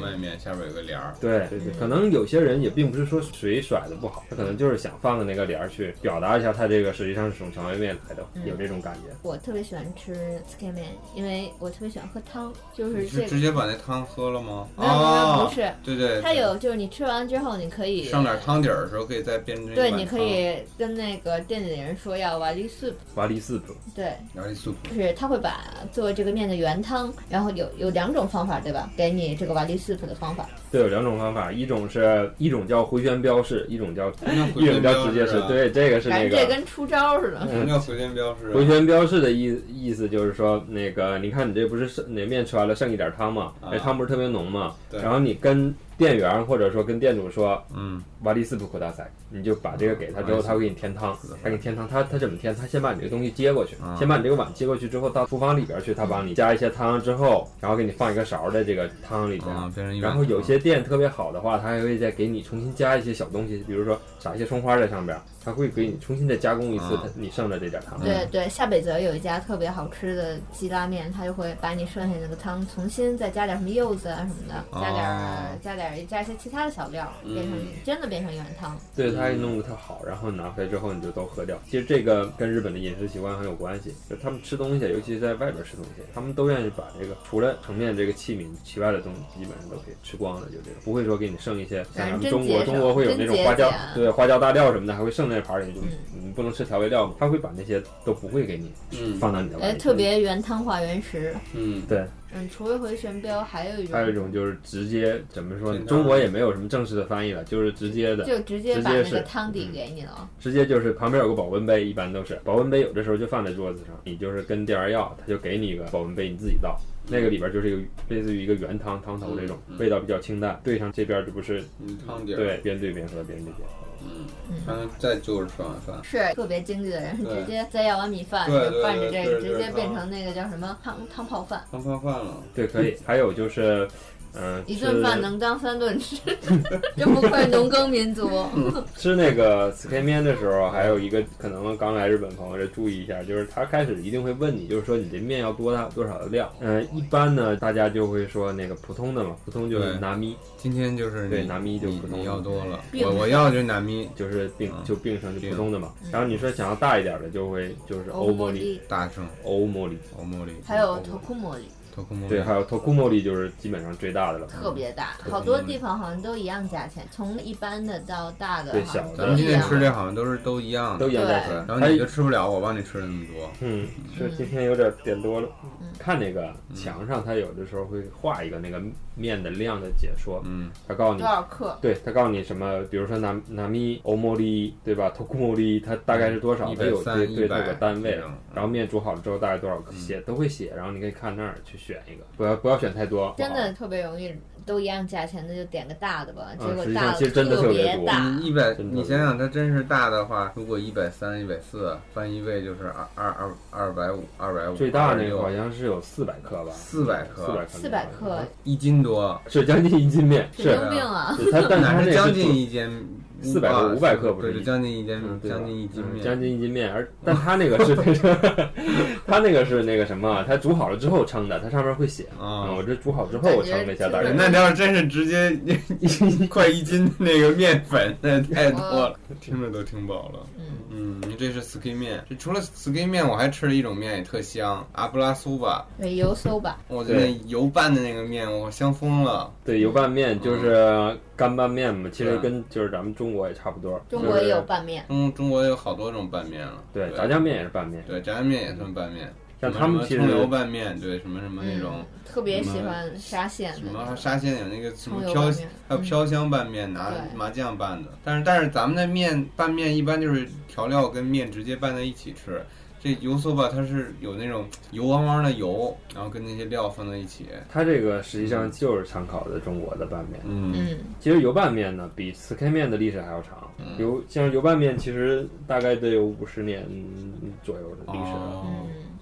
外面，下边有个帘儿。 对对对，可能有些人也并不是说水甩的不好，他可能就是想放的那个帘儿去表达一下他这个实际上是从荞麦面来的，有这种感觉。 我特别喜欢吃 tsukemen， 因为我特别喜欢喝汤，就是这是直接把那汤喝了吗？ 没有没有、 哦、 不是， 对对， 它有就是你吃完之后你可以上点汤底儿的时候可以再变成对，你可以跟那个店里人说要瓦力 soup， 瓦力 soup， 对， 瓦力 soup， 就是他会把做这个面的原汤，然后有有两种方法对吧？给你这个瓦力 soup 的方法。 对，有两种方法，一种是一种叫回旋标式，一种叫一种叫直接式。对，这个是那个。 这跟出招似的。 什么叫回旋标式？ 回旋标式的意意思就是说，那个你看你这不是那面吃完了剩一点汤嘛？那、啊、汤不是特别浓嘛？ 对。 然后你跟店员或者说跟店主说， 嗯， 瓦力斯普口大塞，你就把这个给他之后，他会给你添汤，他给你添汤，他他怎么添？他先把你这个东西接过去， 啊、 先把你这个碗接过去之后，到厨房里边去，他帮你加一些汤之后，然后给你放一个勺在这个汤里边， 啊、 然后有些店特别好的话，他还会再给你重新加一些小东西，比如说撒一些葱花在上边，他会给你重新再加工一次， 啊、 你剩的这点汤。 对对，下北泽有一家特别好吃的鸡拉面，他就会把你剩下那个汤重新再加点什么柚子啊什么的，加点、啊、加点加一些其他的小料，变成、嗯、真的变成原汤。 对，他还弄得特好，然后拿回来之后你就都喝掉。其实这个跟日本的饮食习惯很有关系，就他们吃东西，尤其是在外边吃东西，他们都愿意把这个除了盛面这个器皿，其外的东西基本上都可以吃光了，就这种，不会说给你剩一些。像咱们中国，中国会有那种花椒，对花椒大料什么的，还会剩在盘里，就、嗯、你不能吃调味料嘛，他会把那些都不会给你、嗯、放到你的碗里。 哎，特别原汤化原食。 嗯，对。 嗯，除了回旋镖，还有一种， 还有一种就是直接怎么说呢？中国也没有什么正式的翻译了，就是直接的， 就直接把那个汤底给你了、嗯。 直接就是旁边有个保温杯，一般都是保温杯，有的时候就放在桌子上，你就是跟店员要，他就给你一个保温杯，你自己倒。那个里边就是一个类似于一个原汤汤头这种，嗯、味道比较清淡。对上这边就不是汤底， 对，边对边喝，边对边喝。 嗯，然后再就是吃完饭， 是特别经济的人，直接再要碗米饭，就拌着这个，直接变成那个叫什么汤汤泡饭， 汤泡饭了。 对，可以。还有就是。嗯， 一顿饭能当三顿吃，真不愧农耕民族。 吃那个つけ面的时候，还有一个可能刚来日本朋友就注意一下，就是他开始一定会问你，就是说你这面要多大多少的量。嗯、呃，一般呢，大家就会说那个普通的嘛，普通就是拿咪。 今天就是对拿咪就普通， 你要多了，我我要就是拿咪， 就是并就并成就普通的嘛。然后你说想要大一点的，就会就是欧莫里， 大声欧莫里， 欧莫里， 还有头库莫里。 对，还有 Tokumori 就是基本上最大的了， 特别大，好多地方好像都一样价钱，从一般的到大的， 对小的。 咱们今天吃这好像都是都一样的， 都一样价钱。 然后你就吃不了，我帮你吃了那么多。 嗯，是今天有点点多了。嗯、看那个墙上，它有的时候会画一个那个面的量的解说，嗯，他告诉你多少克， 对他告诉你什么，比如说拿拿咪欧莫里，对吧 ？Tokumori 它大概是多少？它有对对这个单位，然后面煮好了之后大概多少克，写都会写，然后你可以看那儿去选一个，不要不要选太多， 真的特别容易都一样价钱的就点个大的吧，结果大的特别大。 一百，你想想它真是大的话，如果一百三、一百四翻一倍就是二二二二百五、二百五。 最大那个好像是有四百克吧？ 四百克， 四百克， 四百克， 一斤多， 是将近一斤面，是神经病啊！ 它但它是将近一斤。 四百克、五百克不是？ 对，将近一斤，将近一斤面， 将近一斤面。而但它那个是那个，它那个是那个什么？它煮好了之后称的，它上面会写啊。我这煮好之后我称了一下，大概。 那要是真是直接一快一斤那个面粉，那太多了，听着都听饱了。嗯，这是 ski 面。这除了 ski 面，我还吃了一种面也特香，阿布拉苏吧。 对，油酥吧。 我觉得油拌的那个面，我香疯了。 对，油拌面就是干拌面嘛，其实跟就是咱们中国也差不多。 中国也有拌面。 嗯，中国有好多种拌面了。 对，炸酱面也是拌面。 对，炸酱面也算拌面。 像他们其实葱油拌面，对，什么什么那种。 特别喜欢沙县的。 什么沙县有那个什么飘，还有飘香拌面，拿麻酱拌的。但是但是咱们的面拌面一般就是调料跟面直接拌在一起吃。这油酥吧，它是有那种油汪汪的油，然后跟那些料放在一起。 它这个实际上就是参考的中国的拌面。 嗯， 其实油拌面呢，比四 K 面的历史还要长。嗯、油像油拌面，其实大概得有五十年左右的历史了。 哦、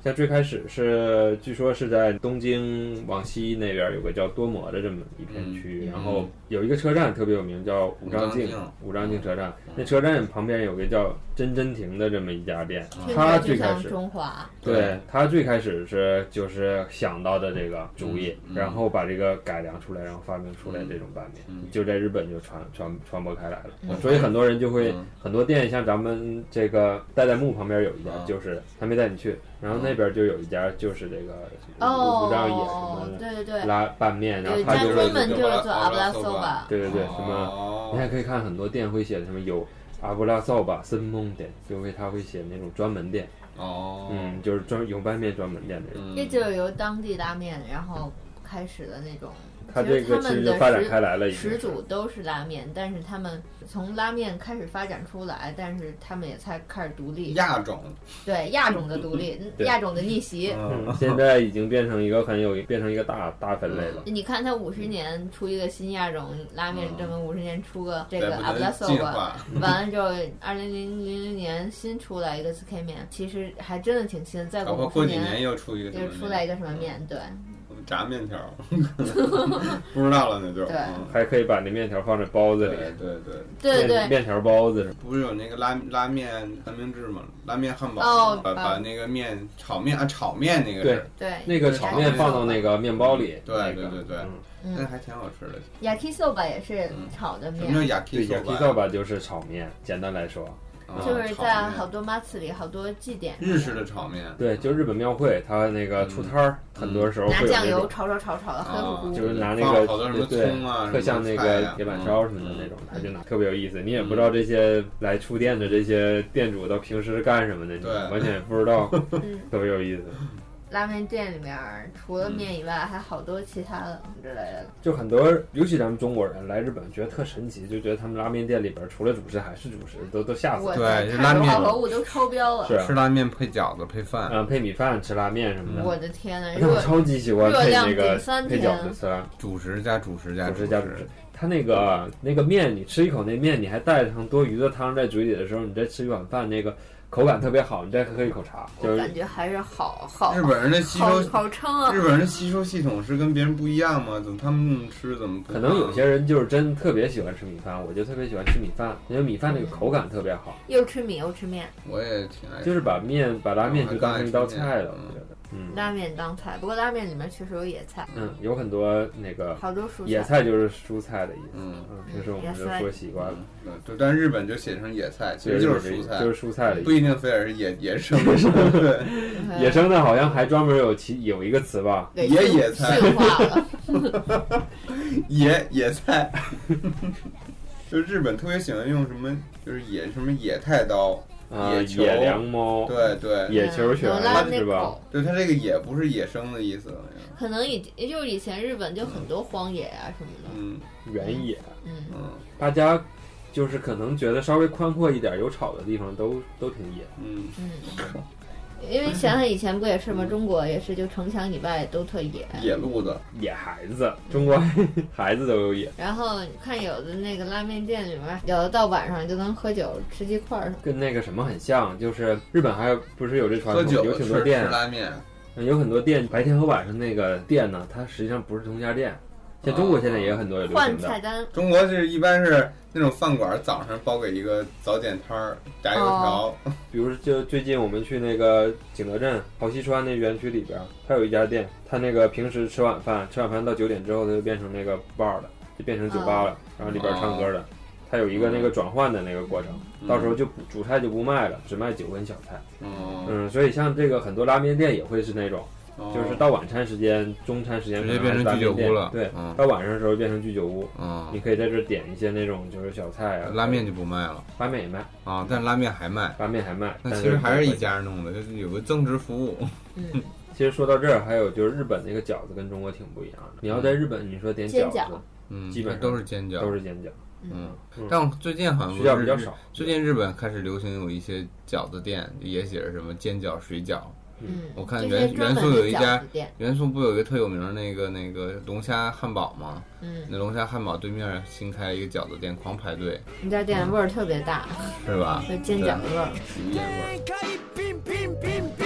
像最开始是据说是在东京往西那边有个叫多摩的这么一片区域， 嗯、 然后有一个车站特别有名，叫五张镜五张镜车站。那车站旁边有个叫真真亭的这么一家店，他最开始中华， 对他最开始是就是想到的这个主意， 嗯、 然后把这个改良出来，然后发明出来这种拌面， 嗯、 就在日本就传传传播开来了。 嗯、 所以很多人就会、嗯、很多店，像咱们这个代代木旁边有一家，嗯、就是还没带你去。然后那边就有一家，就是这个哦， 不知道也什么， 对对对， 拉拌面，然后他就专门就是做阿布拉索吧， 对对对，什么你还可以看很多店会写什么有阿布拉索吧森蒙店，就会他会写那种专门店哦， 嗯，就是专有拌面专门店那种， 这就是由当地拉面然后开始的那种。 它这个其实就发展开来了， 始祖都是拉面，但是他们从拉面开始发展出来，但是他们也才开始独立。 亚种， 对亚种的独立，亚种的逆袭。 嗯，现在已经变成一个很有，变成一个大大分类了。 你看，它五十年出一个新亚种拉面，这么五十年出个这个阿布拉索吧，完了之后，二零零零年新出来一个 S K 面，其实还真的挺新。再过五十年又出一个， 又出来一个什么面？对。 炸面条，不知道了那就。 对、 嗯， 还可以把那面条放在包子里。 对对对对对， 面条包子不是有那个拉拉面三明治吗？拉面汉堡， 哦、 把把那个面炒面啊炒面那个对对， 那个炒面放到那个面包里。 对对对对， 嗯， 那还挺好吃的。 yakisoba 也是炒的面。 什么叫 yakisoba？yakisoba 就是炒面，简单来说。 就是在好多马刺里，好多祭典， 日式的炒面， 对，就日本庙会，它那个出摊儿，很多时候拿酱油炒炒炒炒的黑乎乎， 就是拿那个好多什么葱啊， 特像那个铁板烧什么的那种，他就拿特别有意思。你也不知道这些来出店的这些店主都平时干什么的，你完全也不知道，特别有意思。 拉面店里面除了面以外，还好多其他的之类的。 就很多，尤其咱们中国人来日本，觉得特神奇，就觉得他们拉面店里边除了主食还是主食，都都吓死了。 对，拉面好多物都超标了。 是吃拉面配饺子配饭， 嗯，配米饭吃拉面什么的。 我的天呐， 我超级喜欢配那个配饺子吃， 主食加主食加主食加主食。它那个那个面，你吃一口那面，你还带上多余的汤在嘴里的时候，你再吃一碗饭，那个。口感特别好，你再喝一口茶， 我感觉还是好好。 日本人的吸收好撑啊！ 日本人的吸收系统是跟别人不一样吗？怎么他们那么吃怎么不？ 可能有些人就是真特别喜欢吃米饭，我就特别喜欢吃米饭，因为米饭那个口感特别好。 又吃米又吃面， 我也挺爱吃。 就是把面把拉面就当成一道菜了，我觉得。嗯， 拉面当菜，不过拉面里面确实有野菜。 嗯，有很多那个好多蔬菜。 野菜就是蔬菜的意思。 嗯嗯，平时我们就说习惯了。 嗯，对，但日本就写成野菜，其实就是蔬菜， 就是蔬菜的意思， 不一定非得是野野生的。对， 野生的好像还专门有其有一个词吧？ 野野菜。 驯化了。 野野菜。就日本特别喜欢用什么，就是野什么野太刀。 啊， 野球、 野良猫， 对对， 野球拳是吧？ 对，它这个野不是野生的意思， 可能以也就是以前日本就很多荒野啊什么的， 嗯， 原野， 嗯嗯， 大家就是可能觉得稍微宽阔一点、有草的地方都都挺野， 嗯嗯。因为想想以前不也是吗？中国也是，就城墙以外都特野， 野路子、 野孩子，中国孩子都有野。 然后看有的那个拉面店里面，有的到晚上就能喝酒、吃鸡块， 跟那个什么很像，就是日本还不是有这传统，有挺多店吃拉面， 有很多店白天和晚上那个店呢，它实际上不是同家店。像中国现在也有很多有流行的换菜单。 中国是一般是那种饭馆早上包给一个早点摊儿炸油条， 哦、 比如就最近我们去那个景德镇好西川那园区里边，它有一家店，它那个平时吃晚饭，吃晚饭到九点之后，它就变成那个 bar 了，就变成酒吧了，哦、然后里边唱歌的，哦、它有一个那个转换的那个过程，嗯、到时候就不主菜就不卖了，只卖酒跟小菜。 哦、 嗯，所以像这个很多拉面店也会是那种。就是到晚餐时间、中餐时间直接变成居酒屋了。 对， 嗯、 到晚上的时候变成居酒屋。 嗯， 你可以在这点一些那种就是小菜啊。 拉面就不卖了， 拉面也卖啊，但是拉面还卖， 拉面还卖。 那其实还是一家弄的，就是有个增值服务。 嗯， 其实说到这儿，还有就是日本那个饺子跟中国挺不一样的。你要在日本，你说点饺子， 嗯， 基本上都是煎饺， 都是煎饺。 嗯，但最近好像水饺比较少。 最近日本开始流行有一些饺子店，也写着什么煎饺、水饺。 嗯， 我看元元素有一家，元素不有一个特有名的那个那个龙虾汉堡吗？ 嗯， 那龙虾汉堡对面新开了一个饺子店，狂排队。 那家店味儿特别大， 是吧？ 就煎饺的味儿。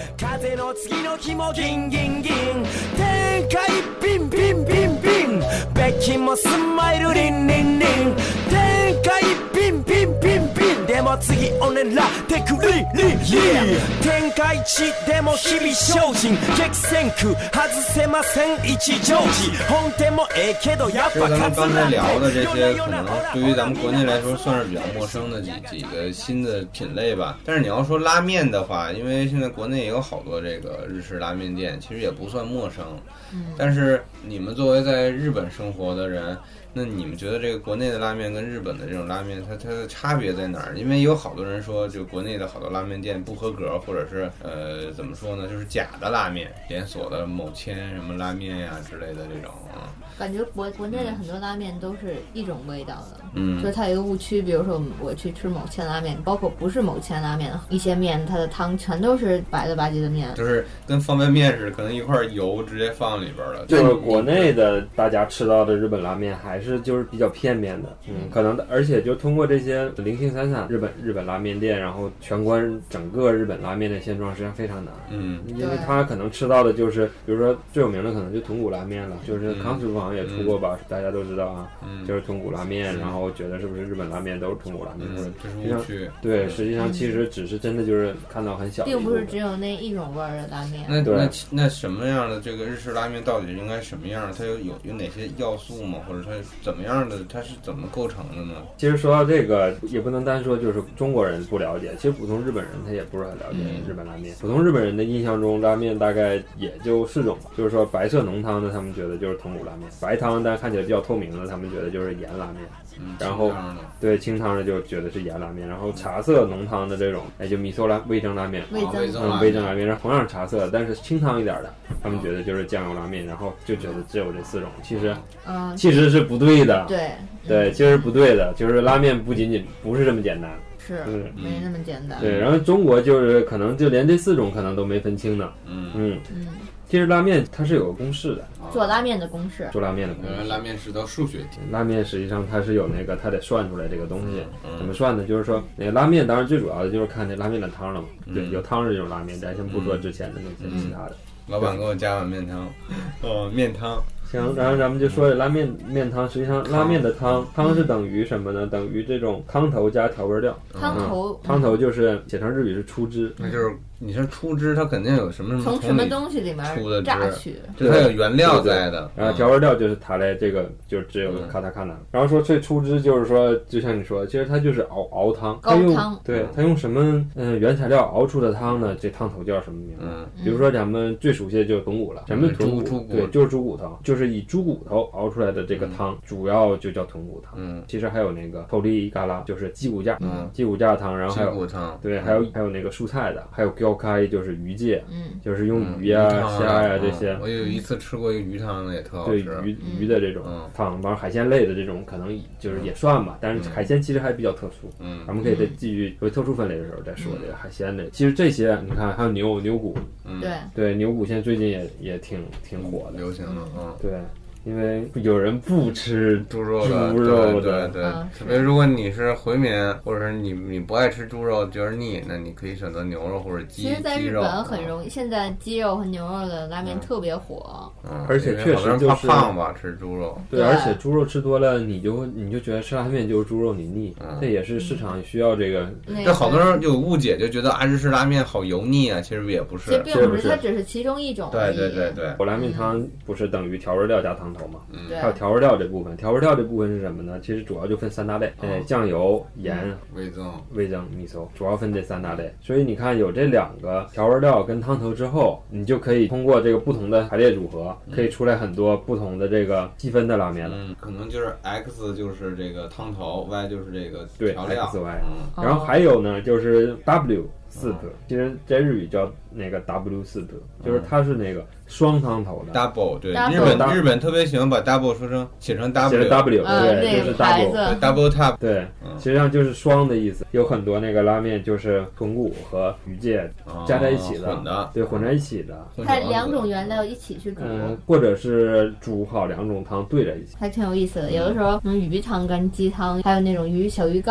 風の次の日もギンギンギン天下一品ピンピンピンベッキンもスマイルリンリンリン天下一品ピンピンピンでも次おねらテクリリリ天下一でも日々精進激戦区外せません一乗寺本店もええけどやっぱ咱们刚才聊的这些可能对于咱们国内来说算是比较陌生的几几个新的品类吧，但是你要说拉面的话，因为现在国内也有好多这个日式拉面店，其实也不算陌生。嗯，但是你们作为在日本生活的人，那你们觉得这个国内的拉面跟日本的这种拉面，它它的差别在哪儿？因为有好多人说，就国内的好多拉面店不合格，或者是呃怎么说呢，就是假的拉面，连锁的某千什么拉面呀之类的这种啊。 感觉国国内的很多拉面都是一种味道的， 嗯， 就是它有一个误区，比如说我去吃某千拉面，包括不是某千拉面，一些面它的汤全都是白了吧唧的面， 就是跟方便面似的，可能一块油直接放里边了。 就是国内的大家吃到的日本拉面还是就是比较片面的，嗯，可能的，而且就通过这些零星散散日本日本拉面店，然后全观整个日本拉面的现状实际上非常难， 嗯， 因为他可能吃到的就是，比如说最有名的可能就豚骨拉面了，就是康师傅好像也出过吧，嗯、大家都知道啊，嗯、就是豚骨拉面，然后觉得是不是日本拉面都是豚骨拉面，或者这是误区。 对，实际上其实只是真的就是看到很小的， 并不是只有那一种味儿的拉面。 那那那什么样的这个日式拉面到底应该什么样？它有有有哪些要素吗？或者它怎么样的？它是怎么构成的呢？ 其实说到这个，也不能单说就是中国人不了解，其实普通日本人他也不是很了解日本拉面。嗯、普通日本人的印象中，拉面大概也就四种吧，就是说白色浓汤的，他们觉得就是豚骨拉面；白汤但看起来比较透明的，他们觉得就是盐拉面。 嗯、 然后对清汤的就觉得是盐拉面，然后茶色浓汤的这种，哎就米寿拉味噌拉面， 味噌嗯味噌拉面，然后同样是茶色，但是清汤一点的，他们觉得就是酱油拉面，然后就觉得只有这四种，其实嗯其实是不对的， 对对，其实不对的，就是拉面不仅仅不是这么简单。 是，嗯，没那么简单。 对，然后中国就是可能就连这四种可能都没分清呢。 嗯嗯嗯，其实拉面它是有个公式的， 做拉面的公式， 做拉面的公式。 拉面是道数学题。 拉面实际上它是有那个，它得算出来这个东西。怎么算呢？就是说，那个拉面当然最主要的就是看那拉面的汤了嘛。对，有汤是这种拉面，咱先不说之前的那些其他的。 老板给我加碗面汤。哦，面汤。 行，然后咱们就说拉面面汤，实际上拉面的汤汤是等于什么呢？等于这种汤头加调味料。 汤头， 汤头就是写成日语是出汁， 那就是你说出汁，它肯定有什么什么从什么东西里面出的榨取， 就它有原料在的。 然后调味料就是它来这个就只有卡塔卡纳。然后说这出汁就是说，就像你说，其实它就是熬熬汤， 高汤。 对，它用什么嗯原材料熬出的汤呢？这汤头叫什么名字？ 嗯， 比如说咱们最熟悉的就是豚骨了，什么豚骨？ 猪骨对，就是猪骨头，就是以猪骨头熬出来的这个汤，主要就叫豚骨汤。 嗯， 其实还有那个头里嘎啦，就是鸡骨架， 嗯， 鸡骨架汤，然后还有鸡骨汤， 对，还有还有那个蔬菜的，还有gyō kai就是鱼介， 嗯， 就是用鱼呀、虾呀这些。 我有一次吃过一个鱼汤的，也特好吃。 对鱼鱼的这种汤，包括海鲜类的这种，可能就是也算吧。但是海鲜其实还比较特殊，嗯，咱们可以再继续为特殊分类的时候再说这个海鲜类。其实这些你看，还有牛牛骨， 嗯， 对对，牛骨现在最近也也挺挺火的， 流行的，嗯， 对。因为有人不吃猪肉的， 猪肉的，对对对，特别如果你是回民，或者是你你不爱吃猪肉，觉得腻，那你可以选择牛肉或者鸡。 其实，在日本很容易，现在鸡肉和牛肉的拉面特别火， 嗯， 而且确实就是怕胖吧，吃猪肉。 对，而且猪肉吃多了，你就你就觉得吃拉面就是猪肉，你腻，这也是市场需要这个。 这好多人有误解，就觉得啊日式拉面好油腻啊，其实也不是， 其实并不是，它只是其中一种。 对对对对， 我拉面汤不是等于调味料加汤头嘛？ 嗯， 还有调味料这部分，调味料这部分是什么呢？其实主要就分三大类，呃，酱油、盐、 味增、 味增、米馊，主要分这三大类。所以你看，有这两个调味料跟汤头之后，你就可以通过这个不同的排列组合，可以出来很多不同的这个细分的拉面了。 嗯，可能就是 X 就是这个汤头 ，Y 就是这个对调料 X Y， 嗯， 然后还有呢就是 W soup，其实在日语叫那个 W soup，就是它是那个双汤头的 double， 对， double 日本日本特别喜欢把 double 说成写成 W， 写成 W， 对， 就是 double double top， 对，实际上就是双的意思。有很多那个拉面就是豚骨和鱼介加在一起的， 混的， 对，混在一起的。 它两种原料一起去煮， 嗯，或者是煮好两种汤兑在一起， 还挺有意思的。有的时候，嗯，鱼汤跟鸡汤，还有那种鱼小鱼干儿，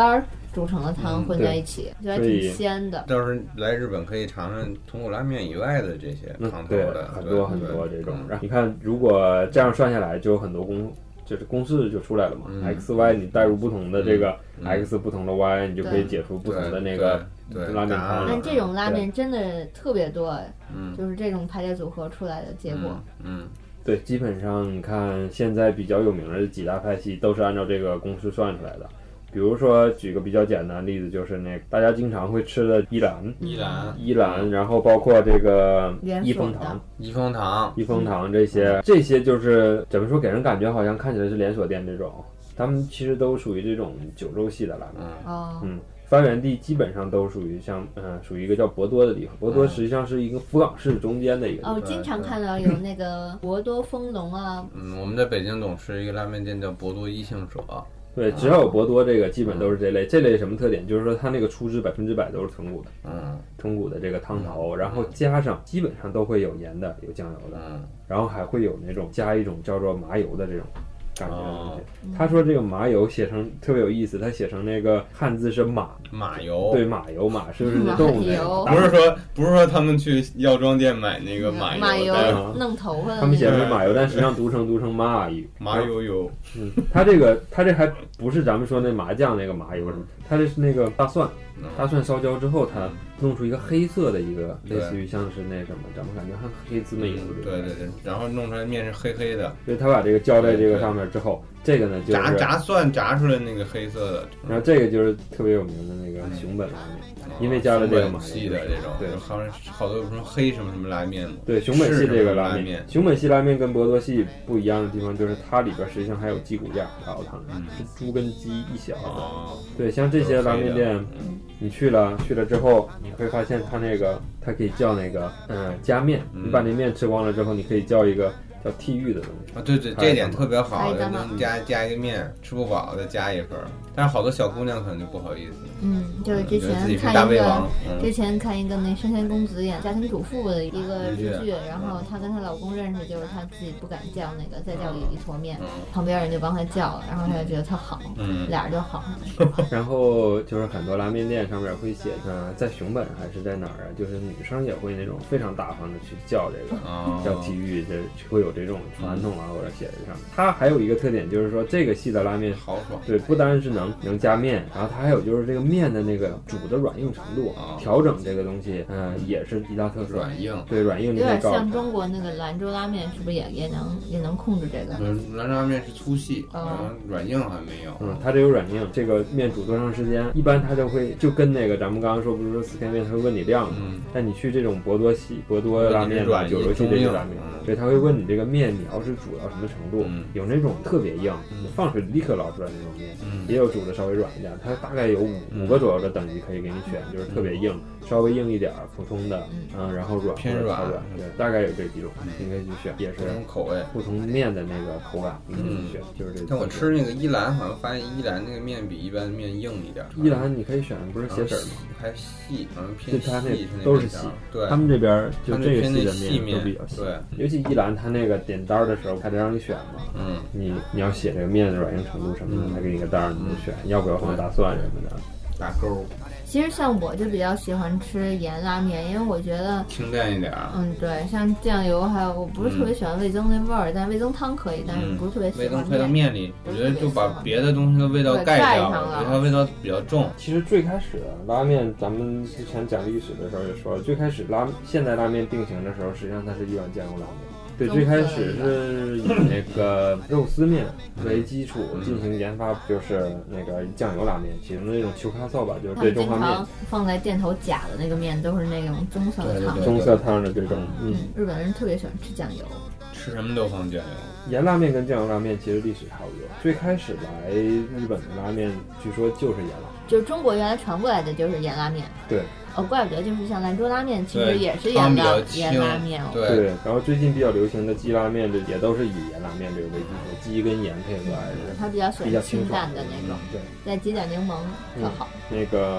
煮成的汤混在一起，就还挺鲜的。 要是来日本可以尝尝豚骨拉面以外的这些汤头的， 很多很多这种。你看，如果这样算下来，就有很多公。就是公式就出来了嘛、嗯、，x y 你代入不同的这个、嗯、x 不同的 y， 你就可以解出不同的那个拉面汤。 但这种拉面真的特别多，嗯，就是这种排列组合出来的结果。 嗯，嗯对，基本上你看现在比较有名的几大派系都是按照这个公式算出来的。比如说，举个比较简单的例子，就是那个大家经常会吃的伊兰， 伊兰， 伊兰，然后包括这个益丰堂、 益丰堂、 益丰堂这些，这些就是怎么说，给人感觉好像看起来是连锁店这种，他们其实都属于这种九州系的拉面。 哦， 嗯，发源地基本上都属于像，嗯，属于一个叫博多的地方。博多实际上是一个福冈市中间的一个地方。 哦，经常看到有那个博多丰隆啊。 嗯，我们在北京总吃一个拉面店叫博多一幸舍。 对，只要有博多这个，基本都是这类。这类什么特点？就是说它那个出汁百分之百都是豚骨的， 嗯， 豚骨的这个汤头，然后加上基本上都会有盐的，有酱油的， 嗯， 然后还会有那种加一种叫做麻油的这种感觉的东西。他说这个麻油写成特别有意思，他写成那个汉字是马马油， 对，马油马是不是动物的？ 不是说不是说他们去药妆店买那个马油， 马油弄头发的， 他们写的是马油，但实际上读成读成麻油， 麻油油。 嗯，他这个他这还不是咱们说那麻酱那个麻油，他这是那个大蒜，大蒜烧焦之后，它弄出一个黑色的一个，类似于像是那什么，咱们感觉像黑芝麻油。 对对对，然后弄出来面是黑黑的。 对，他把这个浇在这个上面之后，这个呢就是炸炸蒜炸出来那个黑色的。 然后这个就是特别有名的那个熊本拉面，因为加了这个麻系的这种， 对， 好像好多有什么黑什么什么拉面嘛。 对，熊本系这个拉面，熊本系拉面跟博多系不一样的地方就是它里边实际上还有鸡骨架熬汤，是猪跟鸡一小的。对，像这些拉面店，你去了去了之后，你会发现它那个它可以叫那个嗯加面，你把那面吃光了之后，你可以叫一个叫屉玉的东西啊，对对，这点特别好，能加加一个面，吃不饱再加一份。但是好多小姑娘可能就不好意思。 嗯，就是之前看一个，嗯、之前看一个那生田恭子演家庭主妇的一个日剧，然后她跟她老公认识，就是她自己不敢叫那个，再叫一一坨面，嗯、旁边人就帮她叫，然后她就觉得特好，嗯、俩人就好上了。 然后就是很多拉面店上面会写呢，在熊本还是在哪儿啊？就是女生也会那种非常大方的去叫这个，哦、叫体育，这会有这种传统啊，或者写在上面。它还有一个特点就是说，这个系的拉面豪爽， 对，不单是能能加面，然后它还有就是这个面的那个煮的软硬程度，哦、调整这个东西，嗯、呃，也是一大特色。 软硬， 对，软硬有点像中国那个兰州拉面，是不是也也能也能控制这个？ 嗯，兰州拉面是粗细，哦、软硬还没有。 嗯，它这有软硬，这个面煮多长时间，一般它就会就跟那个咱们刚刚说，不是说四 K 面，它会问你量，嗯，但你去这种博多系博多拉面、九州系这个拉面，对，他会问你这个面你要是煮到什么程度，嗯、有那种特别硬，嗯、放水立刻捞出来那种面，嗯、也有煮的稍微软一点，它大概有五五个左右的等级可以给你选，就是特别硬，稍微硬一点，普通的，嗯，然后软偏软， 对，大概有这几种，你可以去选，也是口味不同面的那个口感，你可以去选，就是这。 但我吃那个伊兰，好像发现伊兰那个面比一般的面硬一点。 伊兰你可以选，不是鞋底吗？ 还细，好像偏细， 它那都是细。对，他们这边就这个细的面都比较细。 对， 尤其伊兰，它那个点单的时候，还得让你选嘛。嗯，你你要写这个面的软硬程度什么的，他给你个单，你就选要不要放大蒜什么的， 打勾。 其实像我就比较喜欢吃盐拉面，因为我觉得清淡一点。 嗯，对，像酱油还有，我不是特别喜欢味增那味儿，嗯、但味增汤可以，但是不是特别喜欢。 味增配到面里，我觉得就把别的东西的味道盖掉了，它味道比较重。 其实最开始拉面，咱们之前讲历史的时候也说了，最开始拉现代拉面定型的时候，实际上它是一碗酱油拉面。对，最开始是以那个肉丝面为基础进行研发，就是那个酱油拉面，其中的那种球卡扫把就是对中华面放在店头夹的那个面都是那种棕色汤， 棕色汤的这种。嗯， 日本人特别喜欢吃酱油， 吃什么都放酱油。 盐拉面跟酱油拉面其实历史差不多，最开始来日本的拉面据说就是盐拉面， 就是中国原来传过来的就是盐拉面。 对。 哦，怪不得就是像兰州拉面，其实也是盐拉盐拉面。 对对，然后最近比较流行的鸡拉面，这也都是以盐拉面这个为基础，鸡跟盐配合来的。 他比较喜欢清淡的那种， 对， 再挤点柠檬特好。 那个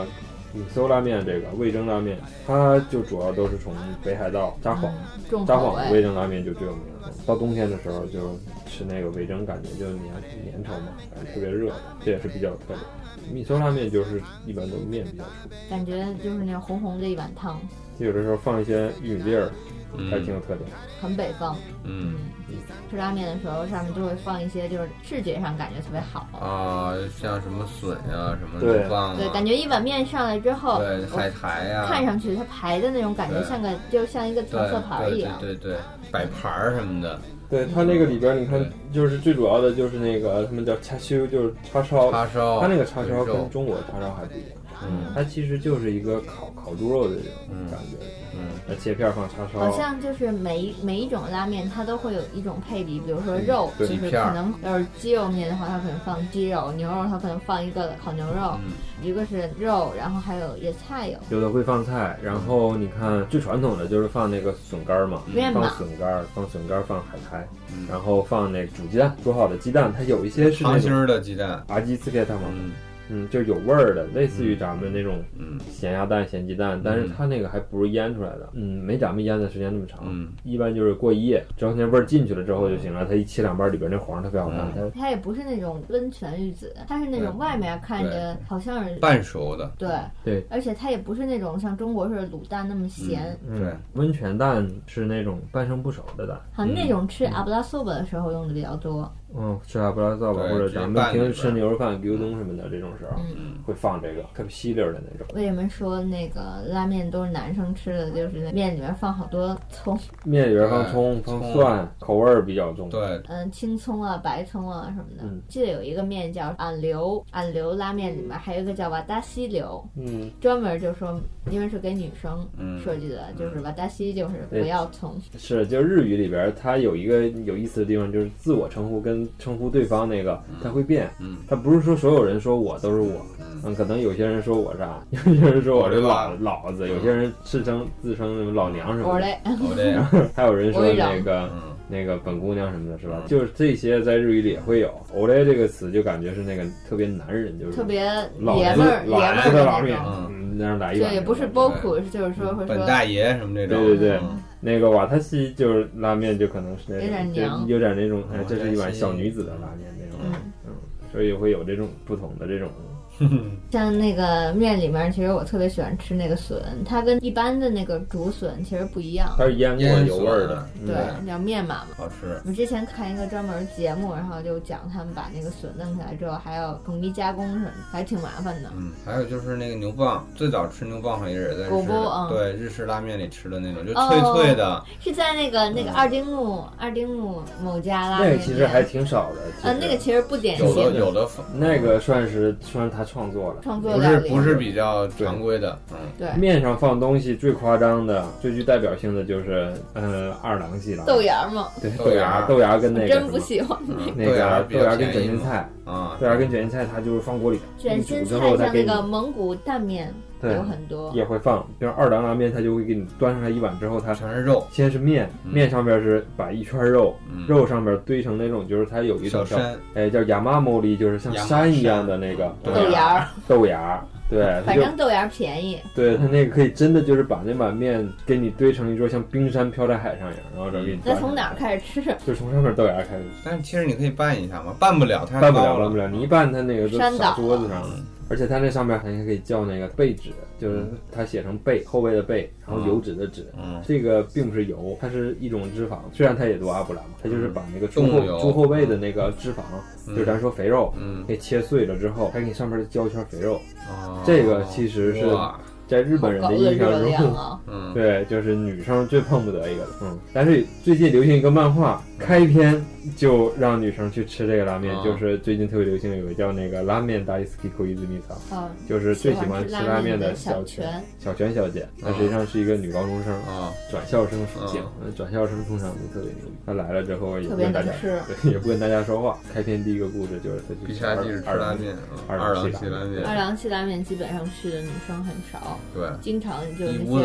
米搜拉面这个味噌拉面，它就主要都是从北海道札幌， 嗯、 札幌的味噌拉面就最有名。到冬天的时候就吃那个味噌，感觉就粘粘稠嘛，感觉特别热，这也是比较有特点。米搜拉面就是一般都面比较粗， 感觉就是那种红红的一碗汤， 有的时候放一些玉米粒儿。还挺有特点， 很北方。 嗯， 吃拉面的时候上面就会放一些，就是视觉上感觉特别好啊，像什么笋呀、啊，什么牛蒡啊， 对，感觉一碗面上来之后， 对，海苔呀、啊， 看上去它排的那种感觉像个，就像一个调色盘一样， 对对 对, 对, 对，摆盘什么的。 对，它那个里边你看，就是最主要的就是那个他们叫叉烧，就是叉烧， 叉烧， 它那个叉烧跟中国的叉烧还不一样。 嗯， 它其实就是一个烤烤猪肉的这种感觉，嗯，切片放叉烧。 好像就是每一每一种拉面它都会有一种配比，比如说肉， 嗯、 就是可能要是鸡肉面的话，它可能放鸡肉；牛肉它可能放一个烤牛肉， 嗯、 一个是肉，然后还有野菜有。 有的会放菜，然后你看最传统的就是放那个笋干嘛， 嗯、 放笋干，放笋干，放海苔，嗯、然后放那煮鸡蛋，煮好的鸡蛋，它有一些是溏心的鸡蛋， 阿基斯盖它嘛。嗯，就有味儿的，类似于咱们那种咸鸭蛋、咸鸡蛋， 嗯、 但是它那个还不是腌出来的，嗯，没咱们腌的时间那么长， 嗯， 一般就是过一夜，之后那味儿进去了之后就行了，它一切两半里边那黄特别好看， 嗯、 它它也不是那种温泉玉子，它是那种外面看着好像是半熟的， 对对， 而且它也不是那种像中国似的卤蛋那么咸， 嗯，对，温泉蛋是那种半生不熟的蛋， 好像那种吃阿布拉索巴的时候用的比较多。 嗯，吃阿布拉索巴或者咱们平时吃牛肉饭、牛冬什么的这种时候，嗯，会放这个特别稀溜的那种。 为什么说那个拉面都是男生吃的？就是面里面放好多葱， 面里边放葱、放蒜，口味儿比较重。 对， 嗯，青葱啊、白葱啊什么的。嗯，记得有一个面叫俺流，俺流拉面里面还有一个叫瓦达西流，嗯，专门就说因为是给女生设计的，嗯、就是瓦达西就是不要葱。 是，就日语里边它有一个有意思的地方，就是自我称呼跟称呼对方那个，它会变。嗯，它不是说所有人说我都是我，嗯，可能有些人说我啥，有些人说我是老老子，有些人自称自称老娘什么的， 我嘞， 我嘞， 还有人说那个那个本姑娘什么的，是吧？就是这些在日语里也会有。我嘞这个词就感觉是那个特别男人，就是特别老爷们儿，爷们儿的拉面，嗯，那样来一碗。 对，也不是包苦，就是说会说本大爷什么这种。 对对对。那个瓦塔西就是拉面，就可能是那种有点娘， 有点那种，哎，这是一碗小女子的拉面那种，嗯嗯，所以会有这种不同的这种。 像那个面里面，其实我特别喜欢吃那个笋，它跟一般的那个竹笋其实不一样， 它是腌过有味儿的， 对，叫面码嘛， 好吃。 我之前看一个专门节目，然后就讲他们把那个笋弄起来之后，还要统一加工什么，还挺麻烦的。 嗯，还有就是那个牛蒡，最早吃牛蒡好像也是在日式， 嗯、 对日式拉面里吃的那种，就脆脆的。 哦、是在那个那个二丁目、嗯、二丁目某家拉面， 那个其实还挺少的。 呃，那个其实不典型， 有的有的那个算是算是他创作了， 创作。 不是不是比较常规的，嗯， 对。 面上放东西最夸张的、最具代表性的就是，呃，二郎系拉面。 豆芽嘛， 对，豆芽，豆芽跟那个真不喜欢那个豆芽跟卷心菜啊， 豆芽跟卷心菜它就是放锅里， 卷心菜像那个蒙古蛋面有很多， 也会放。比如二郎拉面，它就会给你端上来一碗之后，它全是肉， 先是面，面上边是把一圈肉，肉上边堆成那种，就是它有一种叫哎叫亚麻茉莉，就是像山一样的那个豆芽， 豆芽。对， 反正豆芽便宜。 对，它那个可以真的就是把那碗面给你堆成一桌像冰山飘在海上一样，然后这给你。 那从哪儿开始吃？ 就从上面豆芽开始。 但是其实你可以拌一下嘛，拌不了它拌不了，拌不了。你一拌它那个就撒桌子上了。而且它那上面还可以叫那个贝脂，就是它写成贝，后背的贝，然后油脂的脂。嗯，这个并不是油，它是一种脂肪。虽然它也读阿布拉嘛，它就是把那个猪后猪后背的那个脂肪，就是咱说肥肉，嗯，给切碎了之后，还给上面浇一圈肥肉。哦，这个其实是在日本人的印象中，嗯，对，就是女生最碰不得一个的。嗯，但是最近流行一个漫画，开篇就让女生去吃这个拉面，就是最近特别流行有个叫那个拉面大好き小泉さん，就是最喜欢吃拉面的小泉小泉小姐，她实际上是一个女高中生啊，转校生属性，转校生通常都特别牛逼。她来了之后也不跟大家，对，也不跟大家说话。开篇第一个故事就是她去必杀技是吃拉面，二郎系拉面， 二郎系拉面基本上去的女生很少。 对， 经常就一屋子全是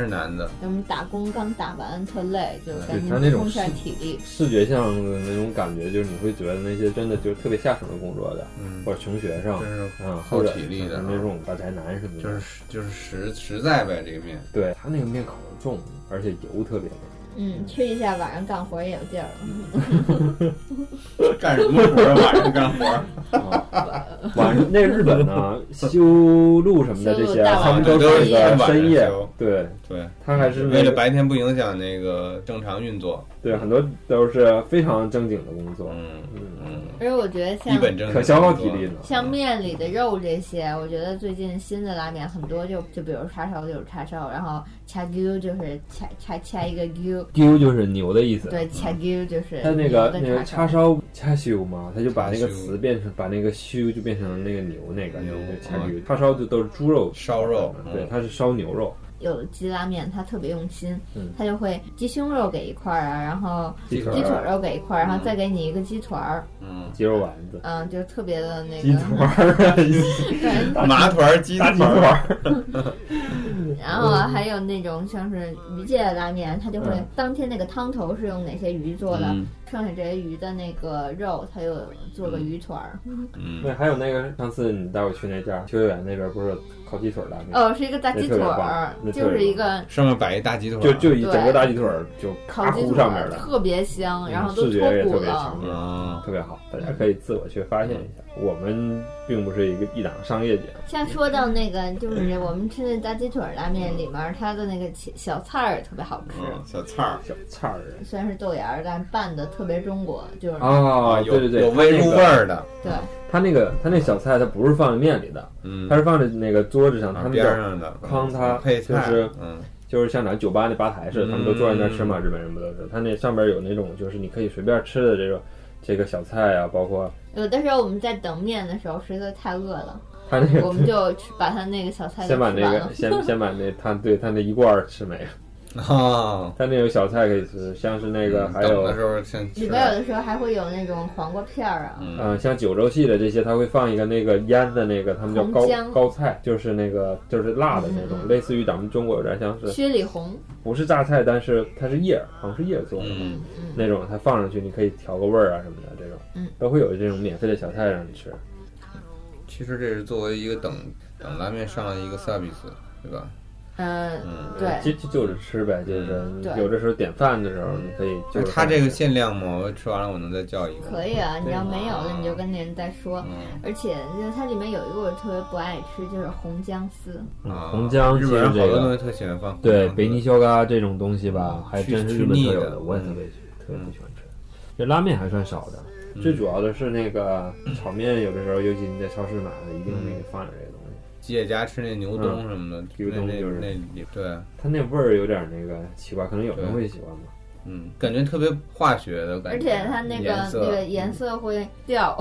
难的。 我们打工刚打完特累，就赶紧补充一下体力。 视觉上的那种感觉，就是你会觉得那些真的就是特别下手的工作的， 嗯， 或者穷学生， 真是啊， 耗体力的那种大宅男什么的， 就是就是实实在呗，这个面。 对他那个面烤的重，而且油特别多。 嗯，吃一下晚上干活也有劲儿了。 干什么活？晚上干活？ 啊、晚上那日本呢，修路什么的这些，他们都是一个深夜。对对， 他还是为了白天不影响那个正常运作。 对，很多都是非常正经的工作。 嗯嗯嗯。 而且我觉得像一本正可消耗体力呢。 像面里的肉这些，我觉得最近新的拉面很多就就比如叉烧就是叉烧，然后叉牛就是叉叉叉一个牛。 牛就是牛的意思。 对，叉牛就是它那个那个叉烧叉修嘛，它就把那个词变成把那个修就变成那个牛那个牛叉牛。叉烧就都是猪肉烧肉， 对，它是烧牛肉。 有鸡拉面，他特别用心，嗯，他就会鸡胸肉给一块啊，然后鸡腿肉给一块，然后再给你一个鸡腿儿， 嗯， 鸡肉丸子， 嗯，就特别的那个鸡腿儿， 对， 麻团儿鸡腿儿。 然后还有那种像是鱼界的拉面，它就会当天那个汤头是用哪些鱼做的，嗯、剩下这些鱼的那个肉，它又做个鱼团儿。 嗯，对，还有那个上次你带我去那家秋叶原那边不是烤鸡腿拉面？ 哦，是一个大鸡腿儿，就是一个上面摆一大鸡腿， 就就一整个大鸡腿儿就烤鸡腿上面的， 特别香，然后都视觉也特别强烈， 嗯， 特别好，大家可以自我去发现一下。我们并不是一个一档商业节目。 像说到那个，就是我们吃的大鸡腿拉面里面，它的那个小菜儿特别好吃。 嗯、小菜儿， 小菜儿， 虽然是豆芽儿，但拌的特别中国，就是哦，对对对， 有微入味儿的。 对， 它那个它那小菜，它不是放在面里的， 嗯， 它是放在那个桌子上，他们边上的康它配菜， 就是嗯。 就是像咱酒吧那吧台似的，他们都坐在那儿吃嘛，日本人不都是？他那上边有那种就是你可以随便吃的这种这个小菜啊，包括有的时候我们在等面的时候实在太饿了， 他那个我们就把他那个小菜先把那个先先把那他对他那一罐吃没了。 啊， 它那有小菜可以吃，像是那个还有的时候像里边有的时候还会有那种黄瓜片儿啊， 嗯、呃，像九州系的这些，它会放一个那个腌的那个，他们叫高高菜，就是那个就是辣的那种，嗯、类似于咱们中国有点像是薛里红， 不是榨菜，但是它是叶，好像是叶做的， 嗯嗯、 那种它放上去，你可以调个味儿啊什么的，这种， 嗯， 都会有这种免费的小菜让你吃。 其实这是作为一个等等拉面上的一个 service， 对吧？ 嗯，对， 就就就着吃呗，就是有的时候点饭的时候，你可以就他这个限量吗？我吃完了我能再叫一个？ 可以啊，你要没有了你就跟那人再说。而且它里面有一个我特别不爱吃，就是红姜丝。 红姜日本人好多东西特喜欢放。 对，北泥烧嘎这种东西吧，还真是日本特有的，我也特别特别不喜欢吃。这拉面还算少的，最主要的是那个炒面，有的时候尤其你在超市买的，一定给你放点这个东西。 吉野家吃那牛冬什么的， 牛冬就是那里，对， 它那味儿有点那个奇怪，可能有人会喜欢吧。 嗯，感觉特别化学的感觉， 而且它那个那个颜色会掉，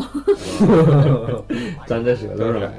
粘在舌头上。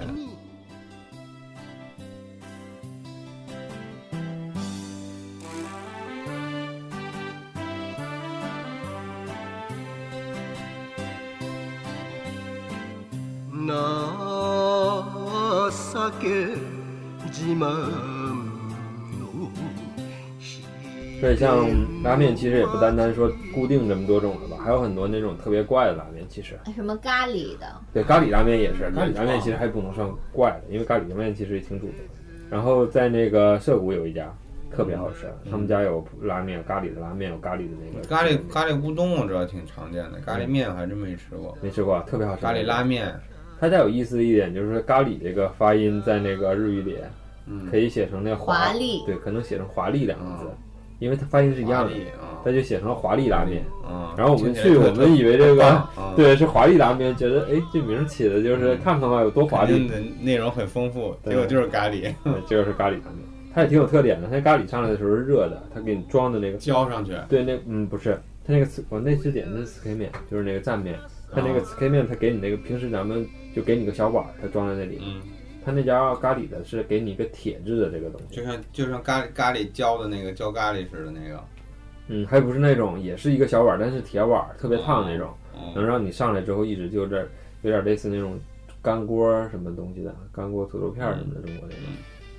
所以像拉面其实也不单单说固定这么多种了吧，还有很多那种特别怪的拉面。其实什么咖喱的， 对，咖喱拉面也是，咖喱拉面其实还不能算怪的，因为咖喱拉面其实也挺主流的。然后在那个涩谷有一家特别好吃，他们家有拉面，有咖喱的拉面，有咖喱的那个咖喱咖喱乌冬，我知道挺常见的，咖喱面我还真没吃过， 没吃过，特别好吃。 咖喱拉面， 它家有意思的一点就是说咖喱这个发音在那个日语里，可以写成那华丽， 对，可能写成华丽两个字。因为它发音是一样的，它就写成了华丽拉面。然后我们去，我们以为这个对是华丽拉面，觉得哎这名起的就是看看吧有多华丽， 内容很丰富，结果就是咖喱， 结果是咖喱拉面。它也挺有特点的，它咖喱上来的时候是热的，它给你装的那个浇上去。 对，那嗯不是，它那个我那次点的是 S K 面，就是那个蘸面，它那个 S K 面它给你那个平时咱们就给你个小碗，它装在那里。 嗯。 他那家咖喱的是给你一个铁质的这个东西， 就像就像咖喱咖喱浇的那个浇咖喱似的那个， 嗯，还不是那种，也是一个小碗，但是铁碗，特别烫那种， 哦、 能让你上来之后一直就这有点类似那种干锅什么东西的，干锅土豆片什么的，中国那种，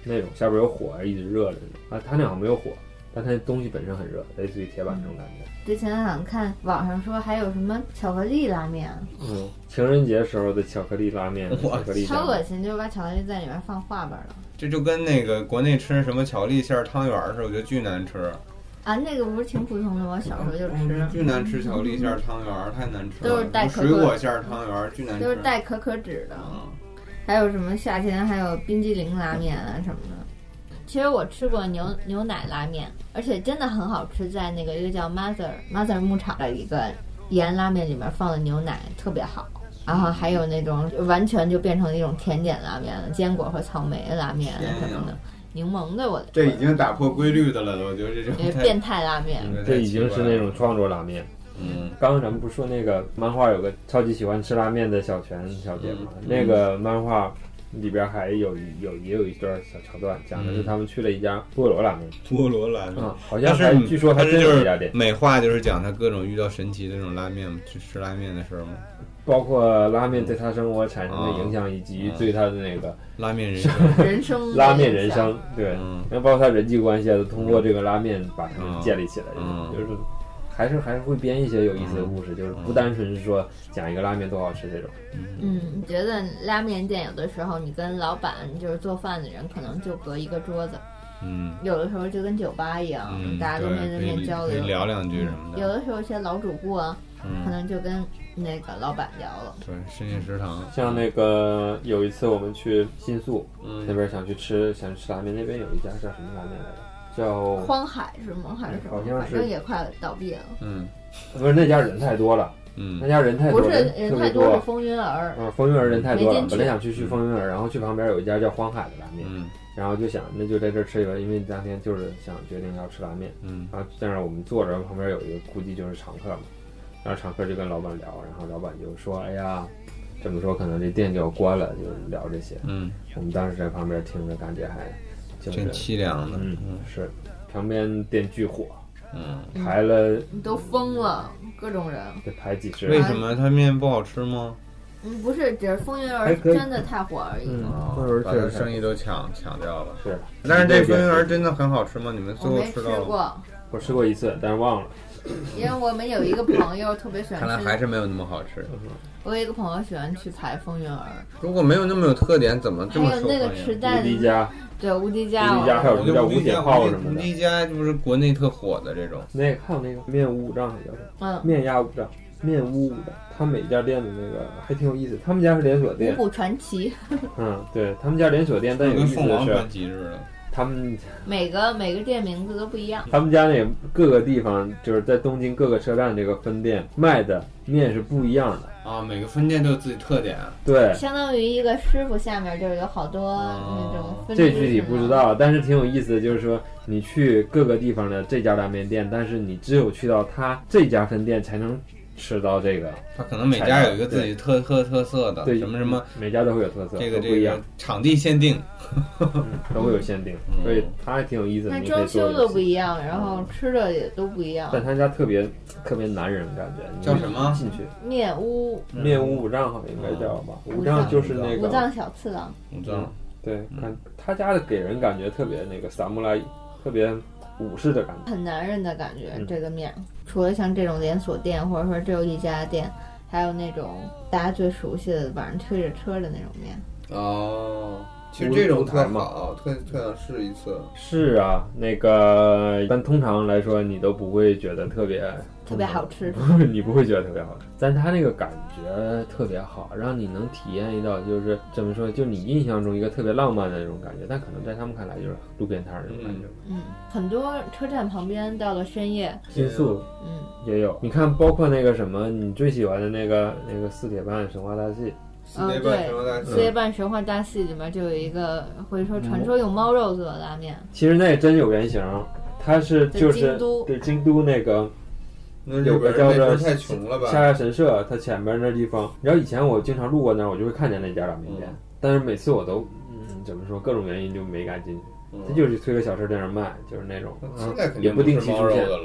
那种下边有火一直热着呢。啊，它那好像没有火，但它东西本身很热，类似于铁板那种感觉。 之前好像看网上说还有什么巧克力拉面， 嗯，情人节时候的巧克力拉面，巧克力超恶心，就是把巧克力在里面放画板了。 这就跟那个国内吃什么巧克力馅汤圆似的，我觉得巨难吃。 啊，那个不是挺普通的吗？我小时候就吃。 嗯、巨难吃巧克力馅汤圆，太难吃了。 都是带可可水果馅汤圆，巨难吃。 都是带可可脂的。 嗯、 还有什么夏天还有冰激凌拉面啊什么的。其实我吃过牛牛奶拉面，而且真的很好吃，在那个一个叫 Mother Mother 牧场的一个盐拉面里面放的牛奶特别好。然后还有那种完全就变成一种甜点拉面了，坚果和草莓拉面什么的，柠檬的我这已经打破规律的了，我觉得这种变态拉面， 这已经是那种创作拉面。嗯，刚刚咱们不是说那个漫画有个超级喜欢吃拉面的小泉小姐吗？嗯、那个漫画里边还有有也有一段小桥段，讲的是他们去了一家菠萝拉面。 菠萝拉面啊，好像还据说还真有一家店。 美化就是讲他各种遇到神奇的这种拉面，去吃拉面的时候吗？ 包括拉面对他生活产生的影响，以及对他的那个拉面人生人生拉面人生，对，然后包括他人际关系都通过这个拉面把他们建立起来，就是还是还是会编一些有意思的故事，就是不单纯是说讲一个拉面多好吃这种。 嗯，你觉得拉面店有的时候你跟老板就是做饭的人可能就隔一个桌子。 嗯， 有的时候就跟酒吧一样， 嗯、 大家都面对面交流， 聊两句什么的。 有的时候一些老主顾啊，嗯、可能就跟那个老板聊了。 对，深夜食堂。 像那个有一次我们去新宿、嗯、那边想去吃想吃拉面，那边有一家叫什么拉面来着？叫荒海是吗？还是什么？ 好像是， 反正也快倒闭了。 嗯，不是那家人太多了。嗯，那家人太多了， 不是人太多，是风云儿。 嗯，风云儿人太多了，本来想去去风云儿，然后去旁边有一家叫荒海的拉面。嗯。然后就想那就在这吃一个，因为当天就是想决定要吃拉面，嗯，然后这样我们坐着，旁边有一个估计就是常客嘛，然后常客就跟老板聊，然后老板就说，哎呀，这么说可能这店就要关了，就聊这些，嗯，我们当时在旁边听着，感觉还挺凄凉的， 嗯嗯，是，旁边店巨火，嗯，排了都疯了，各种人， 得排几十， 为什么他面不好吃吗？ 嗯，不是，只是风云儿真的太火而已。 嗯， 风云儿把生意都抢抢掉了。 是， 但是这风云儿真的很好吃吗？你们最后吃到了？ 我没吃过， 我吃过一次，但是忘了。 因为我们有一个朋友特别喜欢吃， 看来还是没有那么好吃。 我有一个朋友喜欢去排风云儿。 如果没有那么有特点，怎么这么受欢迎？ 还有那个吃蛋， 无敌家， 对无敌家， 无敌家还有什么叫无铁炮什么的。 无敌家就是国内特火的这种。 那个还有那个面屋五丈，还叫什么？ 嗯， 面鸭五丈。面屋的，他每家店的那个还挺有意思。他们家是连锁店， 五谷传奇。 嗯，对他们家连锁店，但有意思的是，他们每个每个店名字都不一样。 他们家那各个地方，就是在东京各个车站这个分店卖的面是不一样的啊，每个分店都有自己特点。 对， 相当于一个师傅下面就是有好多那种分支。 这具体不知道，但是挺有意思的，就是说你去各个地方的这家拉面店，但是你只有去到他这家分店才能吃到这个， 它可能每家有一个自己特特特色的， 对， 什么什么， 每家都会有特色， 这个不一样， 场地限定， 嗯、都会有限定，嗯、所以它还挺有意思的。 那装修都不一样，然后吃的也都不一样。 但他家特别特别男人感觉， 叫什么？ 进去面屋， 面屋五丈好像应该叫吧？五丈就是那个五丈小次郎。 五丈， 对，看他家的给人感觉特别那个萨姆莱，特别武士的感觉， 很男人的感觉。嗯、这个面，除了像这种连锁店，或者说只有一家店，还有那种大家最熟悉的晚上推着车的那种面。 哦，其实这种特好，特特想试一次。 是啊，那个，但通常来说，你都不会觉得特别特别好吃， 你不会觉得特别好吃，但它那个感觉特别好，让你能体验到，就是怎么说，就你印象中一个特别浪漫的那种感觉，但可能在他们看来就是路边摊那种感觉。 嗯，很多车站旁边到了深夜， 新宿， 嗯， 也有。你看，包括那个什么，你最喜欢的那个那个四铁半神话大戏。 四铁半神话大戏， 四铁半神话大戏里面就有一个，或者说传说用猫肉做的拉面。 其实那也真有原型，它是就是对京都那个。有个叫做太穷了吧下亚神社，它前边那地方，然后以前我经常路过那儿，我就会看见那家拉面店，嗯、但是每次我都嗯怎么说，各种原因就没敢进去。嗯、它就是推个小车在那儿卖，就是那种， 现在肯定也不定期出现的了。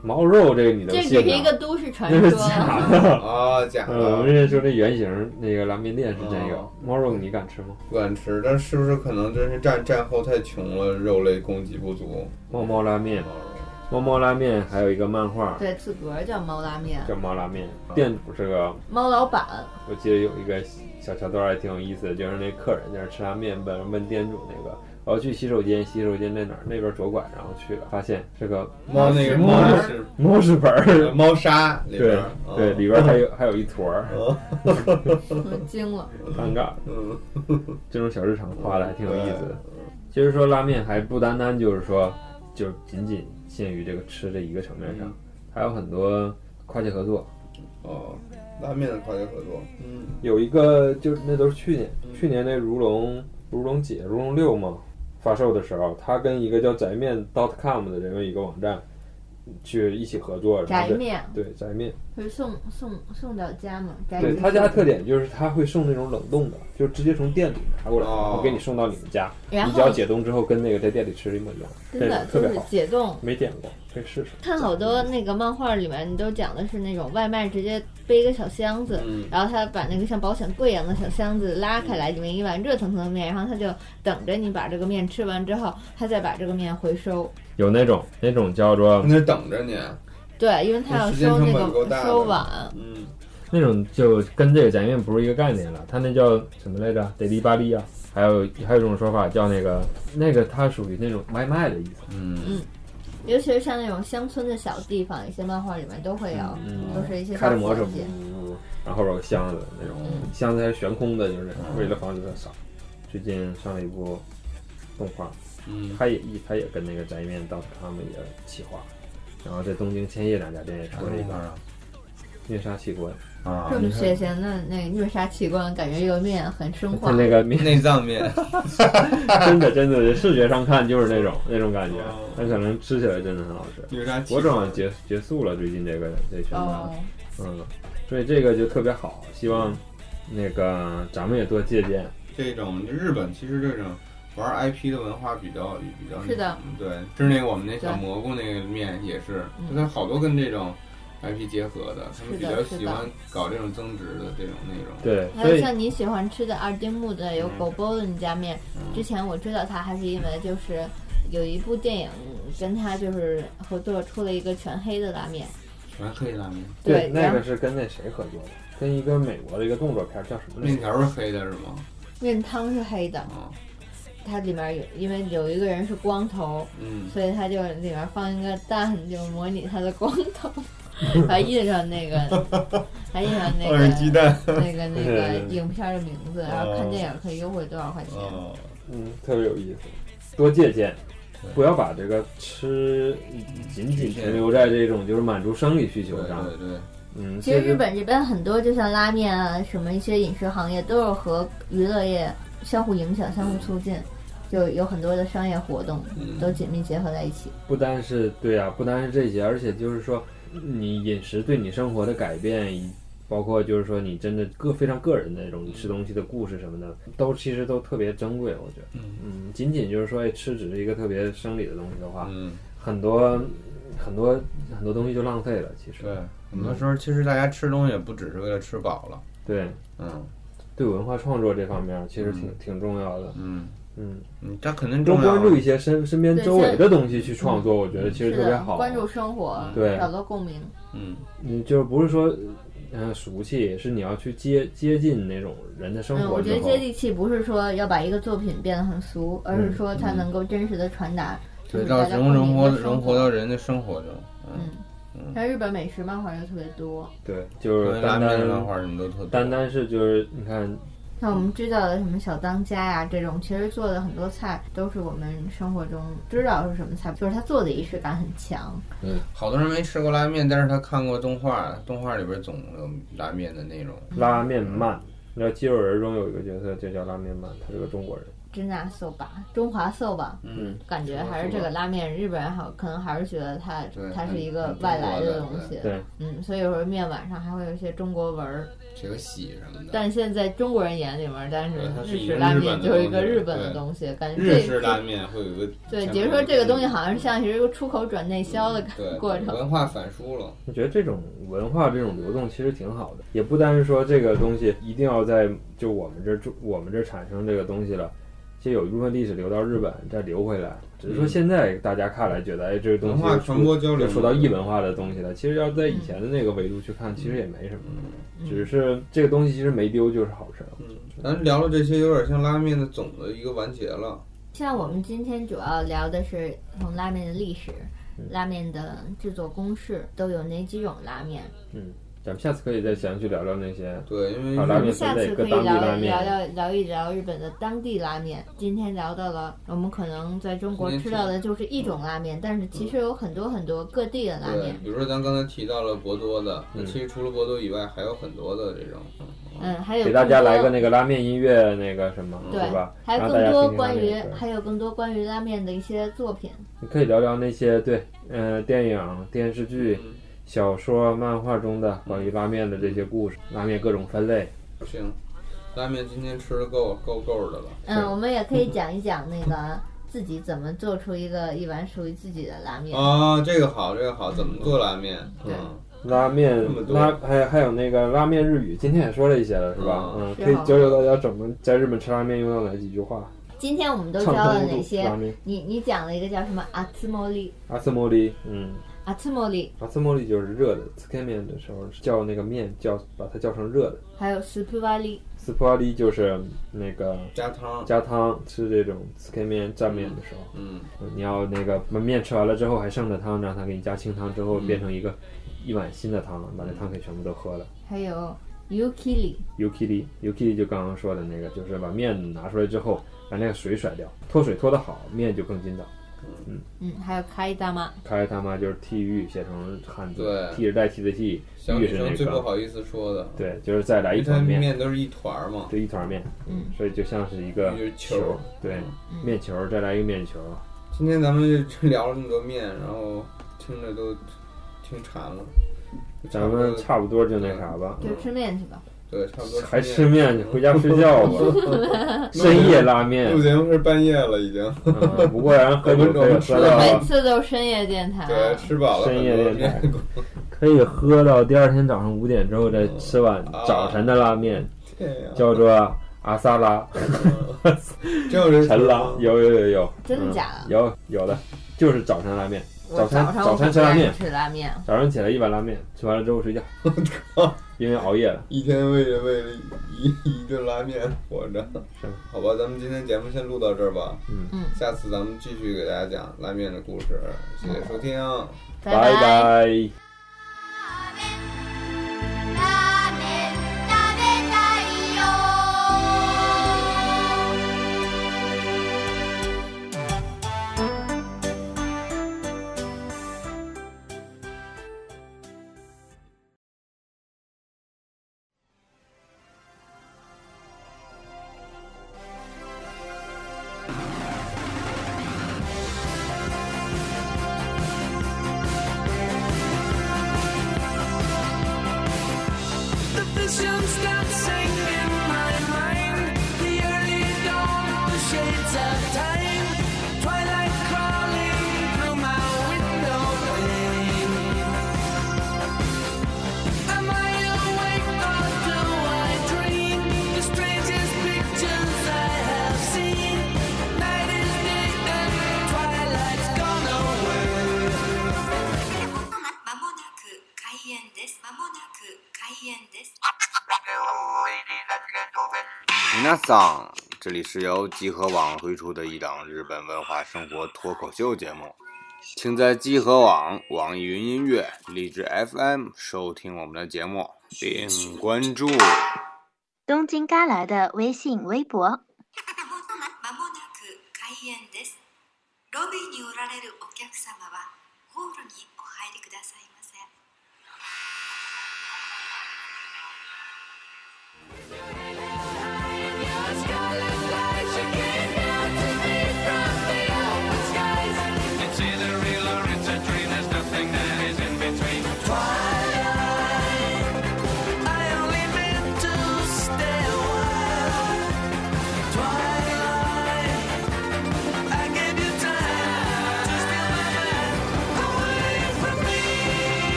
猫肉这个你都这信只是一个都市传说。 假的啊，假的。 嗯，人家说这原型那个拉面店是这个、哦、猫肉，你敢吃吗？ 不敢吃，但是不是可能真是战战后太穷了，肉类供给不足？ 猫猫拉面，猫猫拉面还有一个漫画， 对，自个儿叫猫拉面， 叫猫拉面，店主是个猫老板。 我记得有一个小桥段还挺有意思的，就是那客人在那吃拉面，问问店主那个。我要去洗手间，洗手间在哪儿？那边左拐，然后去了，发现是个猫那个猫是猫是本儿， 猫砂里边， 对对，里边还有还有一坨儿， 我惊了， 尴尬。这种小日常画的还挺有意思的。其实说拉面还不单单就是说，就仅仅限于这个吃这一个层面上，还有很多跨界合作。 哦，拉面的跨界合作， 嗯，有一个就那都是去年，去年那如龙如龙姐如龙六嘛。发售的时候，他跟一个叫宅面 .com 的这么一个网站去一起合作。 宅面， 对，宅面会送送送到家吗？ 对，他家特点就是他会送那种冷冻的，就直接从店里拿过来， 哦、 然后给你送到你们家。 然后你只要解冻之后，跟那个在店里吃一模一样， 真的特别好。 解冻没点过，可以试试。 看好多那个漫画里面，你都讲的是那种外卖直接背一个小箱子， 嗯、 然后他把那个像保险柜一样的小箱子拉开来，里面一碗热腾腾的面，然后他就等着你把这个面吃完之后，他再把这个面回收。 有那种那种叫做那等着你。 对，因为他要收那个收碗。 嗯。 那种就跟这个宅面不是一个概念了，它那叫什么来着？得利巴利啊，还有还有一种说法叫那个那个，它属于那种外卖的意思。 嗯嗯，尤其是像那种乡村的小地方，一些漫画里面都会有， 嗯、 都是一些开着摩托车，然后后边有个箱子那种，嗯、箱子还是悬空的，就是为了防止它洒。最近上了一部动画， 嗯， 它也一它也跟那个宅面到他们也企划，然后在东京千叶两家店也出了一个虐杀器官。 啊， 这么血腥的那虐杀器官，感觉这个面很生化。 那个面内脏面， 真的真的，视觉上看就是那种那种感觉，但可能吃起来真的很好吃。 虐杀我正好结结束了最近这个这宣传， 哦、 嗯，所以这个就特别好，希望那个咱们也多借鉴。 这种日本其实这种玩 I P 的文化比较比较是的， 对，就是那个我们那小蘑菇那个面也是，就它好多跟这种。I P 结合的，他们比较喜欢搞这种增值的这种内容。 对， 还有像你喜欢吃的二丁目的有狗包的那家面， 嗯、 之前我知道他还是因为就是有一部电影跟他就是合作出了一个全黑的拉面。 全黑拉面？ 对， 那个是跟那谁合作的？跟一个美国的一个动作片叫什么？ 面条是黑的是吗？ 面汤是黑的。 啊。 它里面有，因为有一个人是光头， 嗯， 所以他就里面放一个蛋，就模拟他的光头。还印上那个，还印上那个鸡蛋， 那个那个影片的名字，然后看电影可以优惠多少块钱？ 哦， 嗯，特别有意思，多借鉴，不要把这个吃仅仅停留在这种就是满足生理需求上。 对对对， 嗯， 其实日本这边很多，就像拉面啊，什么一些饮食行业，都是和娱乐业相互影响、相互促进。就有很多的商业活动都紧密结合在一起。 不单是对啊，不单是这些，而且就是说，你饮食对你生活的改变，包括就是说你真的个非常个人的那种吃东西的故事什么的，都其实都特别珍贵。我觉得， 嗯嗯，仅仅就是说吃只是一个特别生理的东西的话， 嗯， 很多很多很多东西就浪费了。其实， 对，很多时候其实大家吃东西也不只是为了吃饱了。 对， 嗯， 对文化创作这方面其实挺、嗯、挺重要的。 嗯。 嗯， 他肯定多关注一些身身边周围的东西去创作， 嗯、 我觉得其实特别好。 关注生活， 对， 找到共鸣。 嗯， 你就是不是说，嗯、呃，俗气，是你要去接接近那种人的生活。 嗯，我觉得接地气不是说要把一个作品变得很俗，而是说它能够真实的传达， 对、嗯，让融融活融活到人的生活中。嗯。 嗯，像日本美食漫画又特别多。 对，就是单单漫画什么都特多。 单单是就是你看。 像我们知道的什么小当家呀、啊，这种其实做的很多菜都是我们生活中知道是什么菜，就是他做的仪式感很强。 嗯，好多人没吃过拉面，但是他看过动画，动画里边总有拉面的内容。 拉面漫，你知道肌肉人中有一个角色就叫拉面漫，他是个中国人。 真纳寿吧，中华寿吧， 嗯， 感觉还是这个拉面，日本人好可能还是觉得它它是一个外来的东西， 对， 嗯，所以有时候面碗上还会有一些中国纹儿， 这个喜什么的。 但现在中国人眼里面，但是日式拉面就是一个日本的东西，感觉日式拉面会有一个对，比如说这个东西好像是像是一个出口转内销的过程， 文化反输了。 我觉得这种文化这种流动其实挺好的，也不单是说这个东西一定要在就我们这儿我们这儿产生这个东西了。其实有一部分历史流到日本，再流回来，只是说现在大家看来觉得，哎，这个东西文化传播交流说到异文化的东西了。其实要在以前的那个维度去看，其实也没什么，只是这个东西其实没丢就是好事。 嗯，咱聊了这些，有点像拉面的总的一个完结了。 像我们今天主要聊的是从拉面的历史、拉面的制作公式，都有哪几种拉面？ 嗯。咱们下次可以再详细聊聊那些， 对，因为拉面分类各当地拉面， 聊聊聊一聊日本的当地拉面。今天聊到了我们可能在中国吃到的就是一种拉面，但是其实有很多很多各地的拉面。 比如说咱刚才提到了博多的，那、嗯、其实除了博多以外，还有很多的这种。 嗯，还有给大家来个那个拉面音乐那个什么， 对吧？ 还有更多关于还有更多关于拉面的一些作品。 你可以聊聊那些对，呃，电影、电视剧。嗯小说、漫画中的关于拉面的这些故事，拉面各种分类。 行，拉面今天吃的够够够的了。 嗯，我们也可以讲一讲那个自己怎么做出一个一碗属于自己的拉面。 啊，这个好，这个好，怎么做拉面？ 对， 嗯、 拉面拉还还有那个拉面日语，今天也说了一些了，是吧？嗯，嗯可以教教大家怎么在日本吃拉面用到哪几句话。 今天我们都教了哪些？你你讲了一个叫什么阿兹莫利？ 阿兹莫利，嗯。 阿兹莫利， 阿兹莫利就是热的，つけ面的时候叫那个面叫把它叫成热的。 还有スプワリ， スプワリ就是那个加汤加汤吃这种つけ面蘸面的时候， 嗯， 你要那个把面吃完了之后还剩的汤，让它给你加清汤之后变成一个、嗯、一碗新的汤了，把那汤给全部都喝了。 还有 yukiri， yukiri yukiri 就刚刚说的那个，就是把面拿出来之后把那个水甩掉，脱水脱得好，面就更筋道。嗯嗯，还有开大妈， 开大妈就是替玉写成汉字， 对， 替是代替的替，玉是那个最不好意思说的， 对，就是再来一团面， 面都是一团嘛， 对，一团面， 嗯， 所以就像是一个球， 对， 嗯、 面球，再来一个面球。 今天咱们聊了那么多面，然后听着都听馋了， 咱们差不多就那啥吧， 就吃面去吧。 对，差不多。 还吃面去，回家睡觉吧。深夜拉面。 录节目是半夜了已经。 嗯、不过然喝酒可以喝到。 每次都深夜电台。 对，吃饱了。 深夜电台。可以喝到第二天早上五点之后再吃碗早晨的拉面， 嗯啊、 叫做阿萨拉。 就是晨拉，有有有有。 真的假的？ 嗯、有有的，就是早晨拉面。 早餐早餐吃拉面， 吃拉面。 早上起来一碗拉面，吃完了之后睡觉。 我靠！ 因为熬夜了， 一天为了为了一一顿拉面活着。好吧，咱们今天节目先录到这儿吧。 嗯嗯， 下次咱们继续给大家讲拉面的故事。谢谢收听， 嗯、 拜拜。 皆さん，这里是由集合网推出的一档日本文化生活脱口秀节目，请在集合网、网易云音乐、荔枝 F M 收听我们的节目，并关注东京旮旯的微信微博。まもなく開演です。ロビーにおられるお客様はホールにお入りくださいませ。